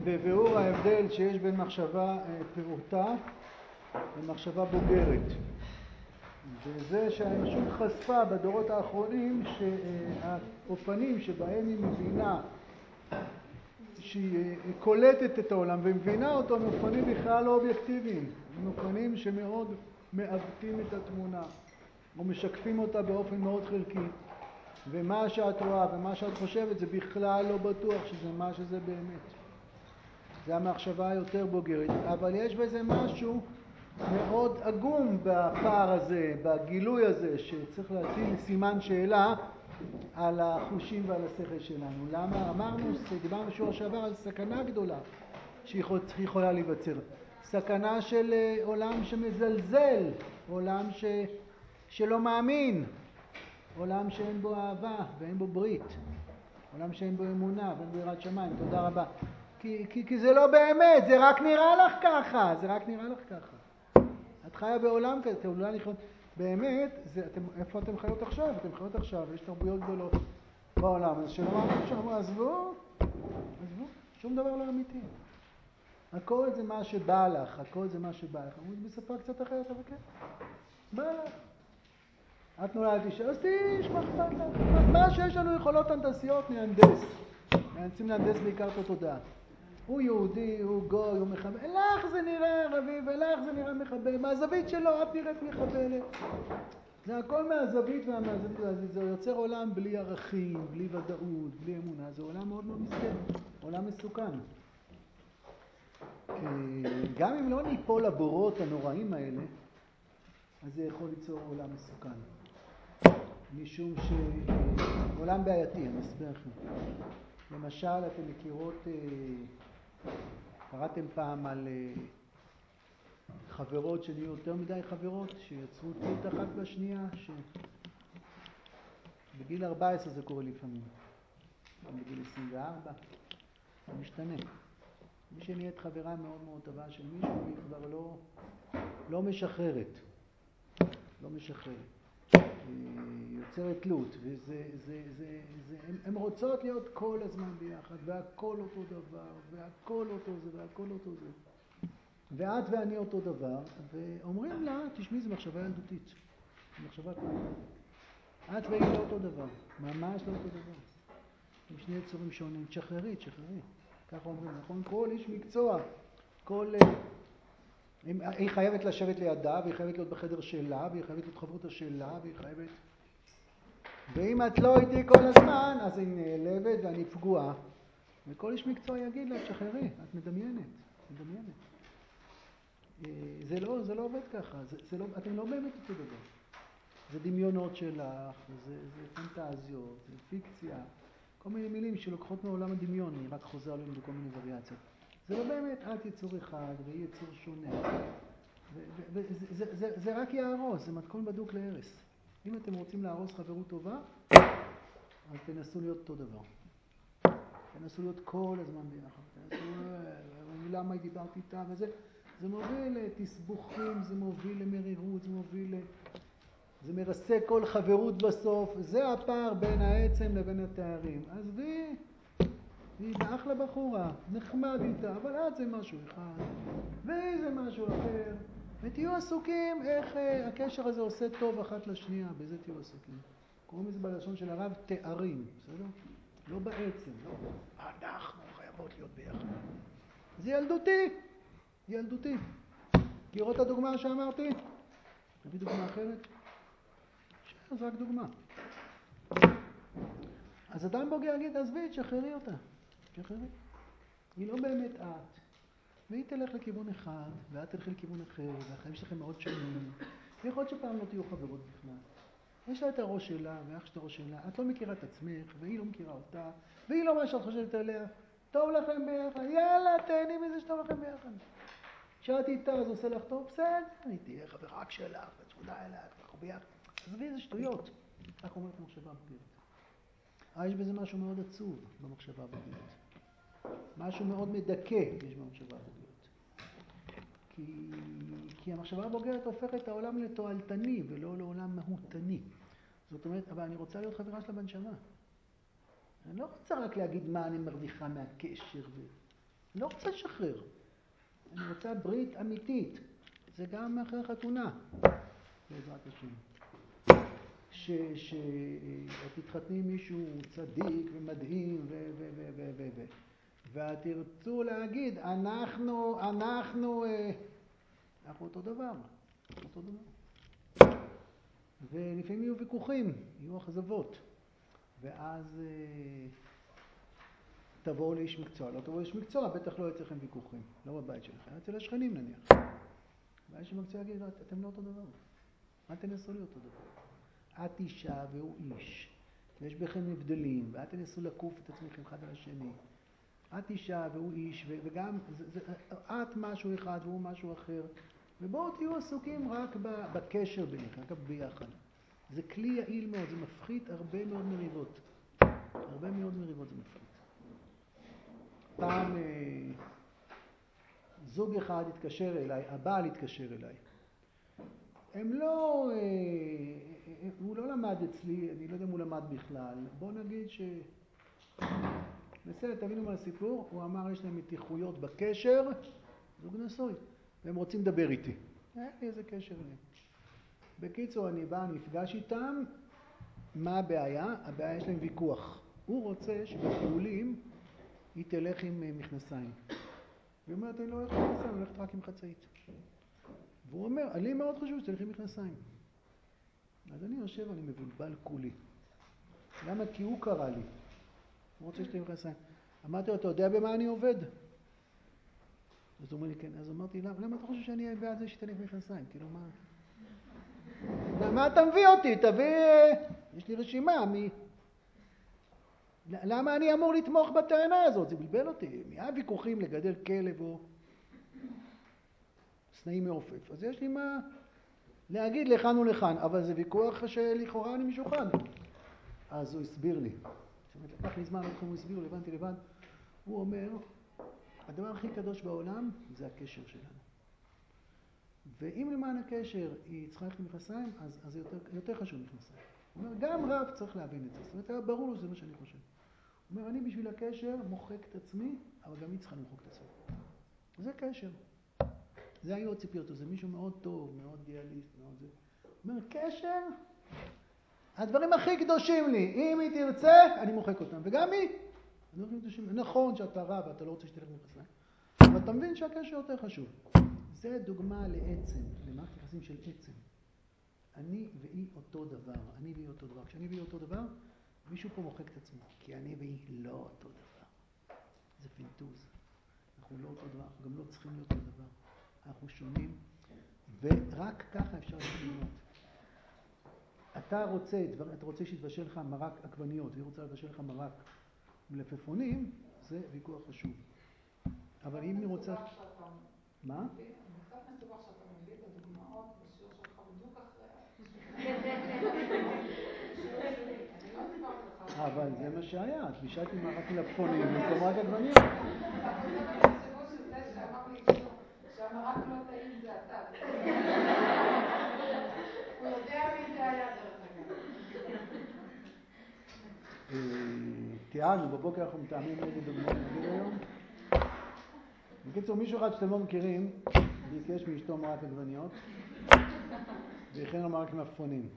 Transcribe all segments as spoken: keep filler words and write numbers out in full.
בביאור ההבדל שיש בין מחשבה פעוטה למחשבה בוגרת. וזה שהאנושות חשפה בדורות האחרונים שהאופנים שבהם היא מבינה שהיא קולטת את העולם ומבינה אותו הם אופנים בכלל לא אובייקטיביים, הם אופנים שמאוד מעוותים את התמונה או משקפים אותה באופן מאוד חלקי, ומה שאת רואה ומה שאת חושבת זה בכלל לא בטוח שזה מה שזה באמת. זה המחשבה היותר בוגרת, אבל יש בזה משהו מאוד עגום בפער הזה, בגילוי הזה, שצריך להציל סימן שאלה על החושים ועל השכל שלנו. למה? אמרנו, דיברנו בשיעור שעבר על סכנה גדולה שהיא יכולה להיווצר. סכנה של עולם שמזלזל, עולם ש... שלא מאמין, עולם שאין בו אהבה ואין בו ברית, עולם שאין בו אמונה ואין בו יראת שמיים. תודה רבה. כי, כי, כי זה לא באמת, זה רק נראה לך ככה, זה רק נראה לך ככה. את חיה בעולם כזה, אתם אולי נכון, באמת, זה, אתם, איפה אתם חיות עכשיו? אתם חיות עכשיו, יש תרבויות גדולות בעולם, אז שלא אמרנו שם, עזבו, עזבו, שום דבר לא אמיתי. הכל זה מה שבא לך, הכל זה מה שבא לך. אמרו בשפה קצת אחרת, אבל כן, בא לך. את נולדת אישה, אז תיש, מה אכפת לך? מה שיש לנו יכולות הנדסיות, נהנדס. נהנדסים להנדס בעיקר את התודעה. הוא יהודי, הוא גוי, הוא מחבל. לך זה נראה ערבי, ולך זה נראה מחבל. מהזווית שלו, את נראית מחבלת. זה הכל מהזווית והמהזווית. זה יוצר עולם בלי ערכים, בלי ודאות, בלי אמונה. זה עולם מאוד מאוד מסכן, עולם מסוכן. גם אם לא ניפול לבורות הנוראים האלה, אז זה יכול ליצור עולם מסוכן. משום שעולם בעייתי, אני אסביר לכם. למשל, אתם מכירות, קראתם פעם על חברות שנהיו יותר מדי חברות, שיצרו תלות אחת בשנייה, שבגיל ארבע עשרה זה קורה לפעמים, בגיל עשרים וארבע, זה משתנה. מי שנהיית חברה מאוד מאוד טובה של מישהו, היא כבר לא, לא משחררת, לא משחררת. יוצרת תלות, וזה, זה, זה, זה, הם, הם רוצות להיות כל הזמן ביחד, והכל אותו דבר, והכל אותו זה, והכל אותו זה. ואת ואני אותו דבר, ואומרים לה, תשמעי, זו מחשבה ילדותית, זו מחשבה כלל. את ואני לא אותו דבר, ממש לא אותו דבר. עם שני יצורים שונים, תשחררי, תשחררי. ככה אומרים, נכון? כל איש מקצוע, כל... היא חייבת לשבת לידה, והיא חייבת להיות בחדר שלה, והיא חייבת להיות חברותה שלה, והיא חייבת... ואם את לא איתי כל הזמן, אז היא נעלבת ואני פגועה. וכל איש מקצוע יגיד לה, תשחררי, את מדמיינת, מדמיינת. זה לא, זה לא עובד ככה, זה, זה לא, אתם לא באמת אותו דבר. זה דמיונות שלך, זה, זה פנטזיות, זה פיקציה, כל מיני מילים שלוקחות מעולם הדמיון, אני רק חוזר עליהם בכל מיני וריאציות. זה לא באמת, את יצור אחד והיא יצור שונה. וזה, זה, זה, זה רק יהרוס, זה מתכון בדוק להרס. אם אתם רוצים להרוס חברות טובה, אז תנסו להיות אותו דבר. תנסו להיות כל הזמן ביחד. תנסו, למה היא דיברת איתה וזה. זה מוביל לתסבוכים, זה מוביל למרירות, זה מוביל ל... זה מרסק כל חברות בסוף. זה הפער בין העצם לבין התארים. אז והיא, היא אחלה בחורה, נחמד איתה, אבל את זה משהו אחד, והיא זה משהו אחר. ותהיו עסוקים איך הקשר הזה עושה טוב אחת לשנייה, בזה תהיו עסוקים. קוראים לזה בלשון של הרב תארים, בסדר? לא בעצם, לא. אנחנו חייבות להיות ביחד. זה ילדותי, ילדותי. תראו את הדוגמה שאמרתי? נביא דוגמה אחרת? אז רק דוגמה. אז אדם בוגר יגיד, עזבי, תשחררי אותה. תשחררי. היא לא באמת את. והיא תלך לכיוון אחד, ואת תלכי לכיוון אחר, והחיים שלכם מאוד שונים. ויכול להיות שפעם לא תהיו חברות בכלל. יש לה את הראש שלה, ואח שאת הראש שלה. את לא מכירה את עצמך, והיא לא מכירה אותה, והיא לא מה שאת חושבת עליה. טוב לכם ביחד, יאללה, תהני מזה שטוב לכם ביחד. כשאת איתה, אז עושה לך טוב, בסדר, אני תהיה חברה רק שלך, וצמודה אליה, אנחנו ביחד. עזבי, איזה שטויות. כך אומרת המחשבה הבוגרת. אה, יש בזה משהו מאוד עצוב במחשבה הבוגרת. משהו מאוד מדכא יש במחשבה הבוגרת. כי, כי המחשבה הבוגרת הופכת את העולם לתועלתני ולא לעולם מהותני. זאת אומרת, אבל אני רוצה להיות חברה שלה בנשמה. אני לא רוצה רק להגיד מה אני מרוויחה מהקשר. ו... אני לא רוצה לשחרר. אני רוצה ברית אמיתית. זה גם אחרי חתונה. בעזרת השם. שתתחתני מישהו צדיק ומדהים ו... ו... ו... ו... ו... ו... ואת תרצו להגיד, אנחנו, אנחנו, אנחנו אותו דבר. אותו דבר. ולפעמים יהיו ויכוחים, יהיו אכזבות. ואז תבואו לאיש מקצוע. לא תבואו לאיש מקצוע, בטח לא יהיה אצלכם ויכוחים. לא בבית שלכם, אצל השכנים נניח. והאיש מקצוע יגיד, אתם לא אותו דבר. מה תנסו להיות אותו דבר? את אישה והוא איש. ויש בכם הבדלים, ואל תנסו לקוף את עצמכם אחד על השני. את אישה והוא איש, וגם זה, זה, את משהו אחד והוא משהו אחר. ובואו תהיו עסוקים רק בקשר ביניכם, רק ביחד. זה כלי יעיל מאוד, זה מפחית הרבה מאוד מריבות. הרבה מאוד מריבות זה מפחית. פעם אה, זוג אחד התקשר אליי, הבעל התקשר אליי. הם לא, אה, הוא לא למד אצלי, אני לא יודע אם הוא למד בכלל. בואו נגיד ש... בסדר, תבינו מה הסיפור, הוא אמר יש להם מתיחויות בקשר, זוג נשוי, והם רוצים לדבר איתי. אין לי איזה קשר אליהם. בקיצור, אני בא, נפגש איתם, מה הבעיה? הבעיה יש להם ויכוח. הוא רוצה שבטיולים היא תלך עם מכנסיים. היא אומרת, אני לא הולכת עם מכנסיים, אני הולכת רק עם חצאית. והוא אומר, לי מאוד חשוב שתלך עם מכנסיים. אז אני יושב, אני מבולבל כולי. למה? כי הוא קרא לי. הוא רוצה שתלך עם מכנסיים. אמרתי לו, אתה יודע במה אני עובד? אז הוא אומר לי, כן. אז אמרתי, למה, למה אתה חושב שאני אהיה בעד זה שתלך עם מכנסיים? כאילו, מה? מה אתה מביא אותי? תביא... יש לי רשימה, מי... למה אני אמור לתמוך בטענה הזאת? זה בלבל אותי. מי הוויכוחים לגדל כלב או סנאי מעופף? אז יש לי מה להגיד לכאן ולכאן, אבל זה ויכוח שלכאורה אני משוחד. אז הוא הסביר לי. זאת אומרת, לקח לי זמן, הוא הסביר, לבנתי לבד. הוא אומר, הדבר הכי קדוש בעולם זה הקשר שלנו. ואם למען הקשר היא צריכה ללכת למכנסיים, אז, אז זה יותר, יותר חשוב מכנסיים. הוא אומר, גם רב צריך להבין את זה. זאת אומרת, היה ברור שזה מה שאני חושב. הוא אומר, אני בשביל הקשר מוחק את עצמי, אבל גם היא צריכה למחוק את עצמי. זה קשר. זה היו הציפיות. זה מישהו מאוד טוב, מאוד דיאליסט, מאוד זה. הוא אומר, קשר, הדברים הכי קדושים לי. אם היא תרצה, אני מוחק אותם. וגם היא. נכון שאתה רב ואתה לא רוצה שתלך למכנסיים. אבל אתה מבין שהקשר יותר חשוב. זה דוגמה לעצם, למערכת יחסים של עצם. אני והיא אותו דבר. אני והיא אותו דבר. כשאני והיא אותו דבר, מישהו פה מוחק את עצמו. כי אני והיא לא אותו דבר. זה פינטוז. אנחנו לא אותו דבר. אנחנו גם לא צריכים להיות אותו דבר. אנחנו שונים. ורק ככה אפשר לבנות. אתה רוצה, אתה רוצה שיתבשל לך מרק עגבניות, והיא רוצה לבשל לך מרק מלפפונים, זה ויכוח חשוב. אבל אם היא רוצה... מה? זה קצת מסובך שאתה מביא את הדוגמאות בשיעור שלך בדיוק אחרי... אני לא הסברתי לך. אבל זה מה שהיה, את בישלתי מרק מלפפונים במקום רק עגבניות. אתה חושב ותחשבו שזה שאמר לי אשתו, שהמרק לא טעים זה אתה. הוא יודע מי זה היה דרך אגב. תיארנו, בבוקר אנחנו מתאמים איזה דוגמאות נגיד היום. בקיצור, מישהו אחד שאתם לא מכירים, ביקש מאשתו מרק עגבניות, והכין לו מרק מלפפונים.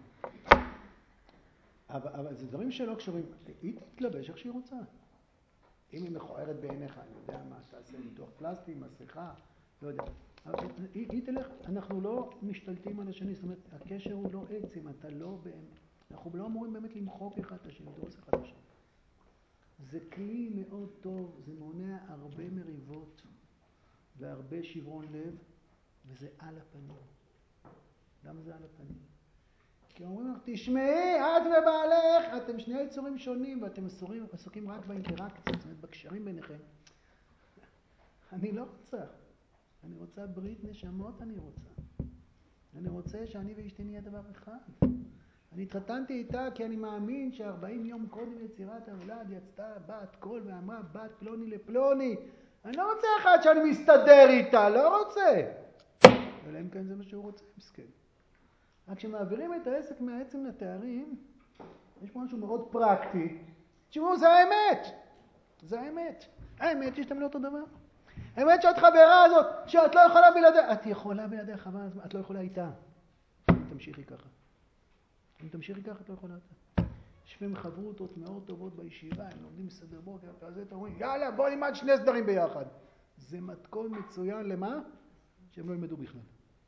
אבל, אבל זה דברים שלא קשורים. היא תתלבש איך שהיא רוצה. אם היא מכוערת בעיניך, אני יודע מה, תעשה ניתוח פלסטי, מסכה, לא יודע. אבל היא, היא תלך, אנחנו לא משתלטים על השני, זאת אומרת, הקשר הוא לא עצם, אתה לא באמת, אנחנו לא אמורים באמת למחוק אחד את השני, דרוס אחד את השני. זה כלי מאוד טוב, זה מונע הרבה מריבות והרבה שברון לב, וזה על הפנים. למה זה על הפנים? כי אומרים לך, תשמעי, את ובעלך, אתם שני יצורים שונים, ואתם עסוקים, עסוקים רק באינטראקציה, זאת אומרת, בקשרים ביניכם. אני לא רוצה. אני רוצה ברית נשמות, אני רוצה. אני רוצה שאני ואשתי נהיה דבר אחד. אני התחתנתי איתה כי אני מאמין שארבעים יום קודם יצירת הולד יצאה בת קול ואמרה בת פלוני לפלוני. אני לא רוצה אחד שאני מסתדר איתה, לא רוצה. אלא אם כן זה מה שהוא רוצה, מסכן. רק כשמעבירים את העסק מהעצם לתארים, יש פה משהו מאוד פרקטי. תשמעו, זה האמת. זה האמת. האמת היא שאתם לא אותו דבר. האמת שאת חברה הזאת, שאת לא יכולה בלעדיה. את יכולה בלעדיה, חבל, את לא יכולה איתה. אם תמשיכי ככה. אם תמשיכי ככה, את לא יכולה איתה. יושבים חברותות מאוד טובות בישיבה, הם לומדים סדר בוקר, כזה, אתה אומרים, יאללה, בוא נלמד שני סדרים ביחד. זה מתכון מצוין למה? שהם לא ילמדו בכלל.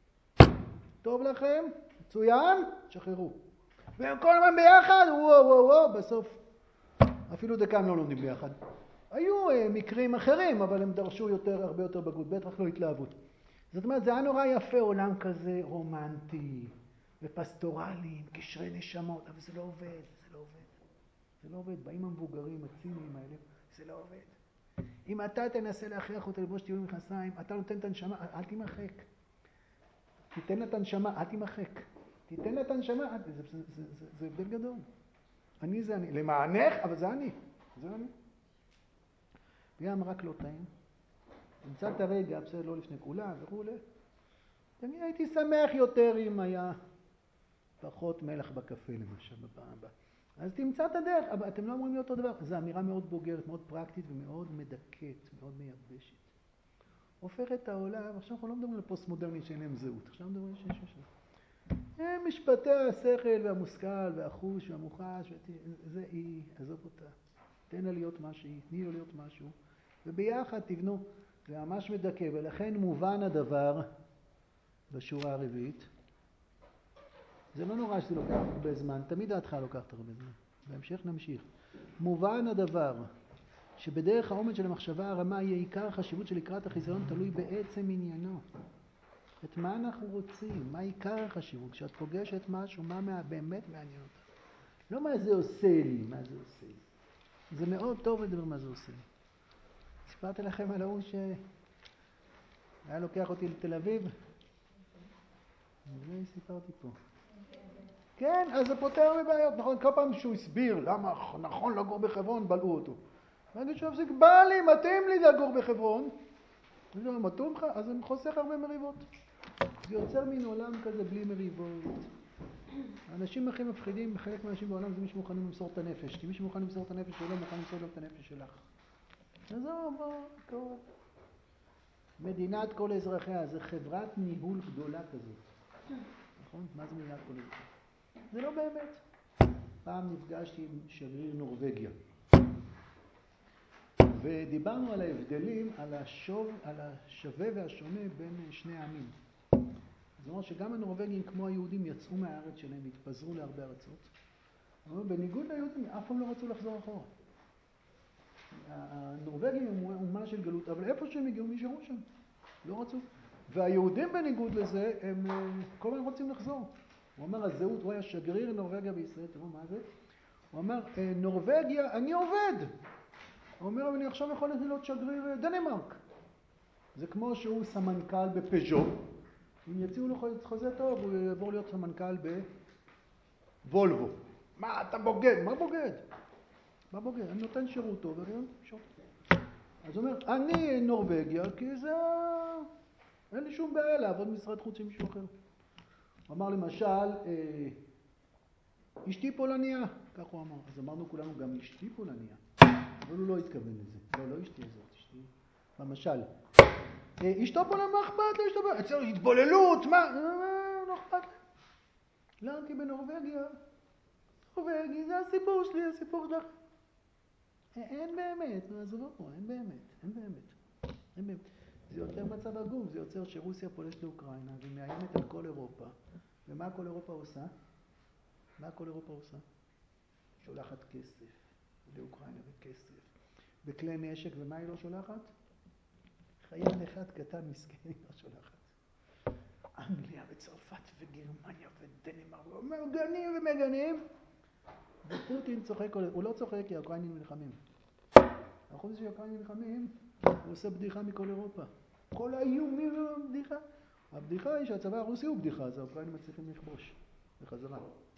טוב לכם? מצוין? שחררו. והם כל הזמן ביחד, וואו וואו וואו, בסוף אפילו דקן לא לומדים ביחד. היו uh, מקרים אחרים, אבל הם דרשו יותר, הרבה יותר בגרות, בטח לא התלהבות. זאת אומרת, זה היה נורא יפה, עולם כזה רומנטי ופסטורלי, עם קשרי נשמות, אבל זה לא עובד, זה לא עובד. זה לא עובד, באים המבוגרים, הציניים האלה, זה לא עובד. אם אתה תנסה להכריח אותה לבוש טיול מכנסיים, אתה נותן את הנשמה, אל תימחק. תיתן לה את הנשמה, אל תימחק. תיתן לה את הנשמה, זה, זה, זה, זה, זה, זה הבדל גדול. אני זה אני, למענך, אבל זה אני. זה אני. וים רק לא טעים. נמצא את הרגע, בסדר, לא לפני כולם וכו'. אני הייתי שמח יותר אם היה פחות מלח בקפה למשל בפעם הבאה. אז תמצא את הדרך, אבל אתם לא אומרים לי אותו דבר. זו אמירה מאוד בוגרת, מאוד פרקטית ומאוד מדכאת, מאוד מייבשת. הופך את העולם, עכשיו אנחנו לא מדברים על פוסט-מודרני שאין להם זהות, עכשיו מדברים על שיש שם. הם משפטי השכל והמושכל והחוש והמוחש, זה היא, עזוב אותה. תן לה להיות משהו, תני לו להיות משהו, וביחד תבנו. זה ממש מדכא, ולכן מובן הדבר בשורה הרביעית. זה לא נורא שזה לוקח הרבה זמן, תמיד דעתך לוקחת הרבה זמן. בהמשך נמשיך. מובן הדבר שבדרך העומד של המחשבה הרמה יהיה עיקר החשיבות של לקראת החיסיון תלוי בעצם עניינו. את מה אנחנו רוצים, מה עיקר החשיבות? כשאת פוגשת משהו, מה באמת מעניין אותך? לא מה זה עושה לי, מה זה עושה לי. זה מאוד טוב לדבר מה זה עושה לי. סיפרתי לכם על ההוא שהיה לוקח אותי לתל אביב? זה סיפרתי פה. כן, אז זה פותר מבעיות, נכון? כל פעם שהוא הסביר למה נכון לגור בחברון, בלעו אותו. ואני חושב, זה בא לי, מתאים לי לגור בחברון. אני אומר, מתאים לך? אז אני חוסך הרבה מריבות. זה יוצר מין עולם כזה בלי מריבות. האנשים הכי מפחידים, חלק מהאנשים בעולם זה מי שמוכנים למסור את הנפש. כי מי שמוכן למסור את הנפש שלו, מוכן למסור גם את הנפש שלך. אז זהו, בוא, קורה. מדינת כל אזרחיה, זה חברת ניהול גדולה כזאת. נכון? מה זה מדינת כל אזרחיה? זה לא באמת. פעם נפגשתי עם שגריר נורווגיה. ודיברנו על ההבדלים, על, השוב, על השווה והשונה בין שני העמים. זאת אומרת שגם הנורווגים כמו היהודים יצאו מהארץ שלהם, התפזרו להרבה ארצות. אבל בניגוד ליהודים, אף פעם לא רצו לחזור אחורה. הנורווגים הם אומה של גלות, אבל איפה שהם הגיעו נשארו שם. לא רצו. והיהודים בניגוד לזה, הם כל הזמן רוצים לחזור. הוא אמר, הזהות, הוא היה שגריר נורווגיה בישראל, תראו מה זה? הוא אמר, נורווגיה, אני עובד. הוא אומר, אבל אני עכשיו יכול להיות שגריר דנמרק. זה כמו שהוא סמנכ"ל בפז'ו. אם יציעו לו חוזה טוב, הוא יעבור להיות סמנכ"ל בוולבו. מה, אתה בוגד? מה בוגד? מה בוגד? אני נותן שירות טוב, ואני נותן שירות. אז הוא אומר, אני נורווגיה, כי זה... אין לי שום בעיה לעבוד משרד חוץ עם מישהו אחר. הוא אמר למשל, אה, אשתי פולניה, כך הוא אמר. אז אמרנו כולנו, גם אשתי פולניה. אבל הוא לא התכוון לזה. לא, לא אשתי הזאת, אשתי. למשל, אה, אשתו פולניה, מה אכפת לה? אשתו פולניה, אצלנו התבוללות, מה? אה, לא אכפת לה. לא, כי בנורווגיה, נורווגיה, זה הסיפור שלי, הסיפור שלך. אין באמת, עזבו פה, אין באמת, אין באמת. אין באמת. זה יותר מצב עגום, זה יוצר שרוסיה פולשת לאוקראינה ומאיימת על כל אירופה. ומה כל אירופה עושה? מה כל אירופה עושה? שולחת כסף לאוקראינה וכסף. בכלי נשק, ומה היא לא שולחת? חייל אחד קטן מסכן היא לא שולחת. אנגליה וצרפת וגרמניה ודנמרק, מגנים ומגנים. ופוטין צוחק, הוא לא צוחק כי האוקראינים נלחמים. החוץ שהאוקראינים נלחמים, הוא עושה בדיחה מכל אירופה. כל האיומים הם בדיחה. הבדיחה היא שהצבא הרוסי הוא בדיחה, אז האוקראינים מצליחים לכבוש בחזרה.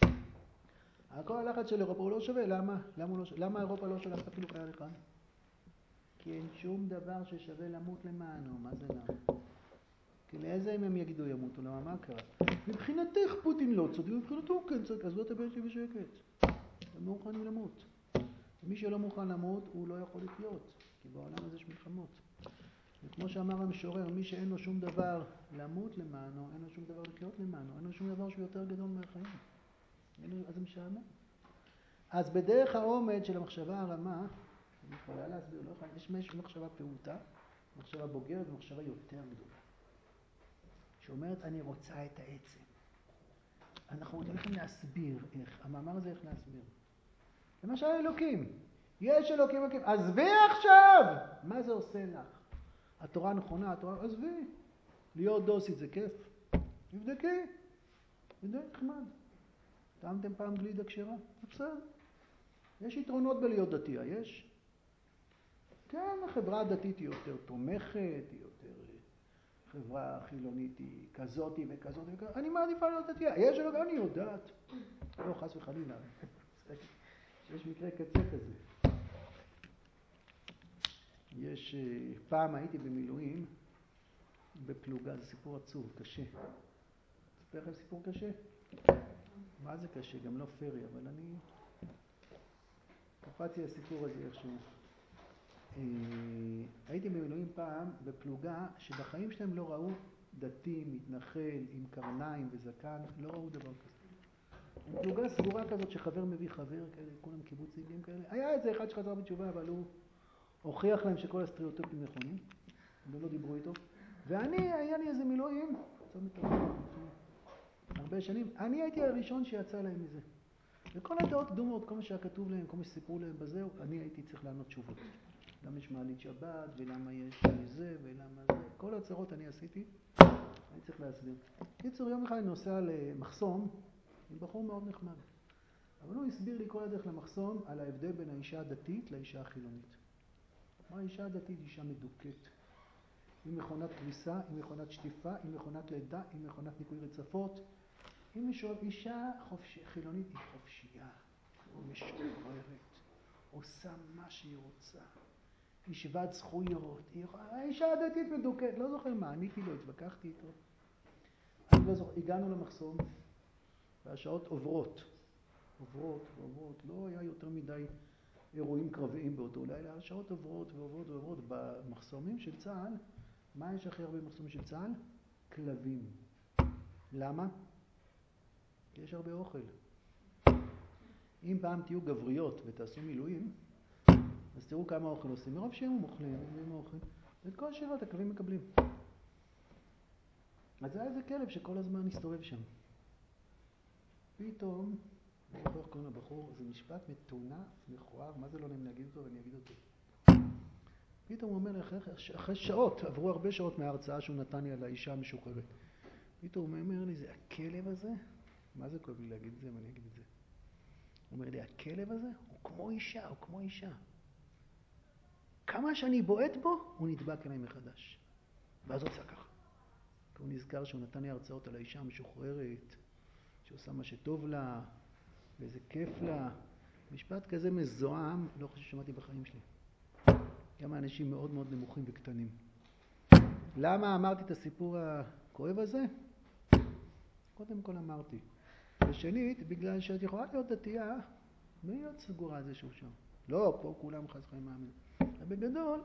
הכל הלחץ של אירופה הוא לא שווה, למה? למה, לא, למה אירופה לא שולחת אפילו חייל אחד? כי אין שום דבר ששווה למות למענו, מה זה למה? כי לאיזה אם הם יגידו ימותו, למה מה קרה? מבחינתך פוטין לא צודק, מבחינתו הוא כן צודק, אז לא תדבר שלי בשקט. הם לא מוכנים למות. מי שלא מוכן למות הוא לא יכול לחיות, כי בעולם הזה יש מלחמות. וכמו שאמר המשורר, מי שאין לו שום דבר למות למענו, אין לו שום דבר לחיות למענו, אין לו שום דבר שהוא יותר גדול מהחיים. אז זה משעמם. אז בדרך העומד של המחשבה הרמה, אני יכולה להסביר, לא יכולה, יש מחשבה פעוטה, מחשבה בוגרת ומחשבה יותר גדולה. שאומרת, אני רוצה את העצם. אנחנו הולכים להסביר איך, המאמר הזה איך להסביר. למשל אלוקים, יש אלוקים אלוקים, עזבי עכשיו! מה זה עושה לך? התורה נכונה, התורה, עזבי. להיות דוסית זה כיף. תבדקי. זה נחמד. טעמתם פעם גלידה כשרה? בסדר. יש יתרונות בלהיות דתייה, יש? כן, החברה הדתית היא יותר תומכת, היא יותר... חברה חילונית היא כזאת וכזאת וכזאת. אני מעדיפה להיות דתייה. יש אלוקים, אני יודעת. לא, חס וחלילה. יש מקרה קצה כזה. יש... פעם הייתי במילואים בפלוגה, זה סיפור עצוב, קשה. אספר לכם סיפור קשה? מה זה קשה? גם לא פרי, אבל אני... קפצתי הסיפור הזה איכשהו. הייתי במילואים פעם בפלוגה שבחיים שלהם לא ראו דתי, מתנחל, עם קרניים וזקן, לא ראו דבר כזה. פלוגה סגורה כזאת שחבר מביא חבר, כאלה, כולם קיבוצניקים כאלה. היה איזה אחד שחזר בתשובה, אבל הוא הוכיח להם שכל הסטריאוטיפים נכונים, ולא דיברו איתו. ואני, היה לי איזה מילואים, הרבה שנים, אני הייתי הראשון שיצא להם מזה. וכל הדעות קדומות, כל מה שהיה כתוב להם, כל מה שסיפרו להם בזהו, אני הייתי צריך לענות תשובות. למה יש מעלית שבת, ולמה יש זה, ולמה זה. כל הצהרות אני עשיתי, אני צריך להסביר. קיצור, יום אחד אני נוסע למחסום, עם בחור מאוד נחמד. אבל הוא הסביר לי כל הדרך למחסום על ההבדל בין האישה הדתית לאישה החילונית. מה האישה הדתית? אישה מדוכאת. עם מכונת כביסה, עם מכונת שטיפה, עם מכונת לידה, עם מכונת ניקוי רצפות. אם אישה חופש... חילונית היא חופשייה, משוחררת, עושה מה שהיא רוצה. היא שוות זכויות, היא... האישה הדתית מדוכאת, לא זוכר מה, עניתי לו, התווכחתי איתו. אני לא זוכר, הגענו למחסום, והשעות עוברות, עוברות ועוברות, לא היה יותר מדי אירועים קרביים באותו לילה, השעות עוברות ועוברות ועוברות. במחסומים של צה"ל, מה יש הכי הרבה במחסומים של צה"ל? כלבים. למה? כי יש הרבה אוכל. אם פעם תהיו גבריות ותעשו מילואים, אז תראו כמה אוכל עושים. מרוב שהם אוכלים, הם אוכלים. ואת כל השירות הכלבים מקבלים. אז זה היה איזה כלב שכל הזמן הסתובב שם. פתאום, אני לא יכול קוראים לבחור, זה משפט מטונף, מכוער, מה זה לא נעים להגיד אותו, ואני אגיד אותו. פתאום הוא אומר לי, אחרי, אחרי שעות, עברו הרבה שעות מההרצאה שהוא נתן לי על האישה המשוחררת. פתאום הוא אומר לי, זה הכלב הזה? מה זה כואב לי להגיד את זה, ואני אגיד את זה. הוא אומר לי, הכלב הזה הוא כמו אישה, הוא כמו אישה. כמה שאני בועט בו, הוא נדבק אליי מחדש. ואז הוא עושה ככה. כי הוא נזכר שהוא נתן לי הרצאות על האישה המשוחררת, שעושה מה שטוב לה, ואיזה כיף לה. משפט כזה מזוהם, לא חושב ששמעתי בחיים שלי. גם האנשים מאוד מאוד נמוכים וקטנים. למה אמרתי את הסיפור הכואב הזה? קודם כל אמרתי. ושנית, בגלל שאת יכולה להיות דתייה, מי להיות סגורה על זה שהוא שם? לא, פה כולם חס חיים מאמין. אבל בגדול,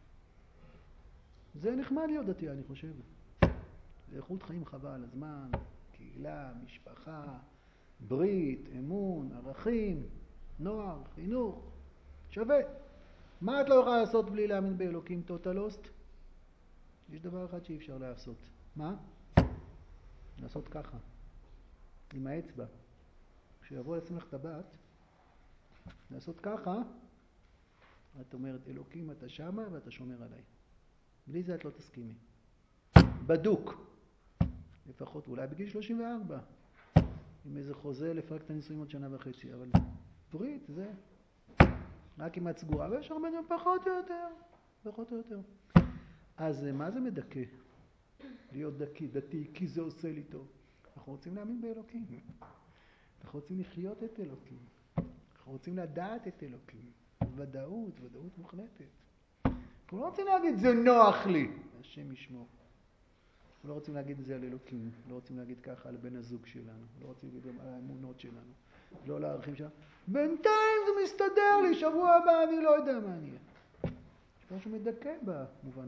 זה נחמד להיות דתייה, אני חושב. זה איכות חיים חבל, הזמן, קהילה, משפחה, ברית, אמון, ערכים, נוער, חינוך, שווה. מה את לא יכולה לעשות בלי להאמין באלוקים טוטלוסט? יש דבר אחד שאי אפשר לעשות. מה? לעשות ככה, עם האצבע. כשיבוא לשים לך טבעת, לעשות ככה, את אומרת, אלוקים אתה שמה ואתה שומר עליי. בלי זה את לא תסכימי. בדוק. לפחות אולי בגיל שלושים וארבע. עם איזה חוזה לפרק את הנישואים עוד שנה וחצי. אבל ברית זה רק אם את סגורה. ויש הרבה דברים פחות או יותר. פחות או יותר. אז מה זה מדכא? להיות דתי, דתי, כי זה עושה לי טוב. אנחנו רוצים להאמין באלוקים. אנחנו רוצים לחיות את אלוקים. אנחנו רוצים לדעת את אלוקים. ודאות, ודאות מוחלטת. אנחנו לא רוצים להגיד זה נוח לי. השם ישמור. אנחנו לא רוצים להגיד את זה על אלוקים. לא רוצים להגיד ככה על בן הזוג שלנו. לא רוצים להגיד על האמונות שלנו. לא על הערכים שלנו. בינתיים זה מסתדר לי. שבוע הבא אני לא יודע מה אני אהיה. יש משהו מדכא במובן הזה.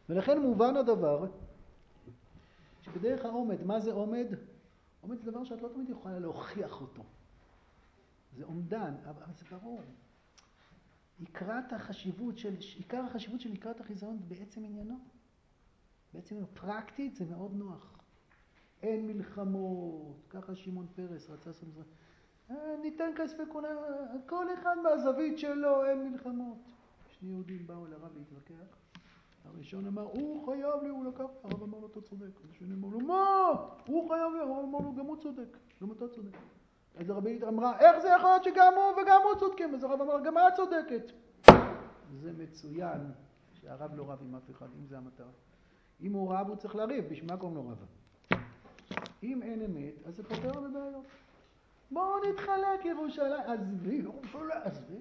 ולכן מובן הדבר שבדרך העומד, מה זה עומד? עומד זה דבר שאת לא תמיד יכולה להוכיח אותו. זה עומדן, אבל זה ברור. עיקרת החשיבות של, עיקר החשיבות של עיקרת החיזיון בעצם עניינו. בעצם פרקטית זה מאוד נוח. אין מלחמות, ככה שמעון פרס רצה לעשות את זה. ניתן כספי קונה, כל אחד מהזווית שלו, אין מלחמות. שני יהודים באו לרב להתווכח. הראשון אמר, הוא חייב לי, הוא לקח, הרב אמר לו, אתה צודק. השני אמר לו, מה? הוא חייב לי, הרב אמר לו, גם הוא צודק, גם אתה צודק. אז הרבנית אמרה, איך זה יכול להיות שגם הוא וגם הוא צודקים? אז הרב אמר, גם את צודקת. זה מצוין שהרב לא רב עם אף אחד, אם זה המטרה. אם הוא רב, הוא צריך לריב, בשביל מה קוראים לו רב? אם אין אמת, אז זה פותר בבעיות. בואו נתחלק ירושלים, עזבי, ירושלים, עזבי.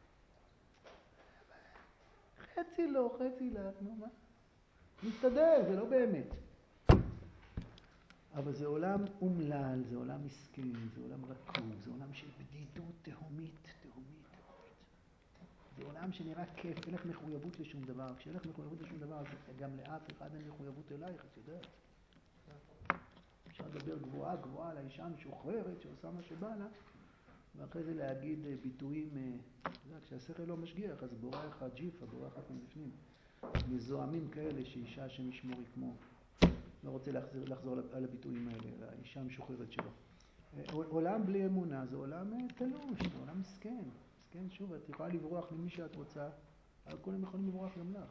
חצי לא, חצי לך, נו מה? מסתדר, זה לא באמת. אבל זה עולם אומלל, זה עולם מסכן, זה עולם רקוב, זה עולם של בדידות תהומית, תהומית, תהומית. זה עולם שנראה כיף, אין לך מחויבות לשום דבר. כשאין לך מחויבות לשום דבר, אז גם לאף אחד אין מחויבות אלייך, את יודעת. אפשר לדבר גבוהה, גבוהה על האישה המשוחררת שעושה מה שבא לה, ואחרי זה להגיד ביטויים, כשהשכל לא משגיח, אז בורח הג'יפה, בורחת מבפנים. מזוהמים כאלה שאישה שמשמורי כמו, לא רוצה לחזור, לחזור על הביטויים האלה, האישה המשוחררת שלו. עולם בלי אמונה זה עולם תלוש, זה עולם מסכן. מסכן, שוב, את יכולה לברוח ממי שאת רוצה, אבל כולם יכולים לברוח גם לך.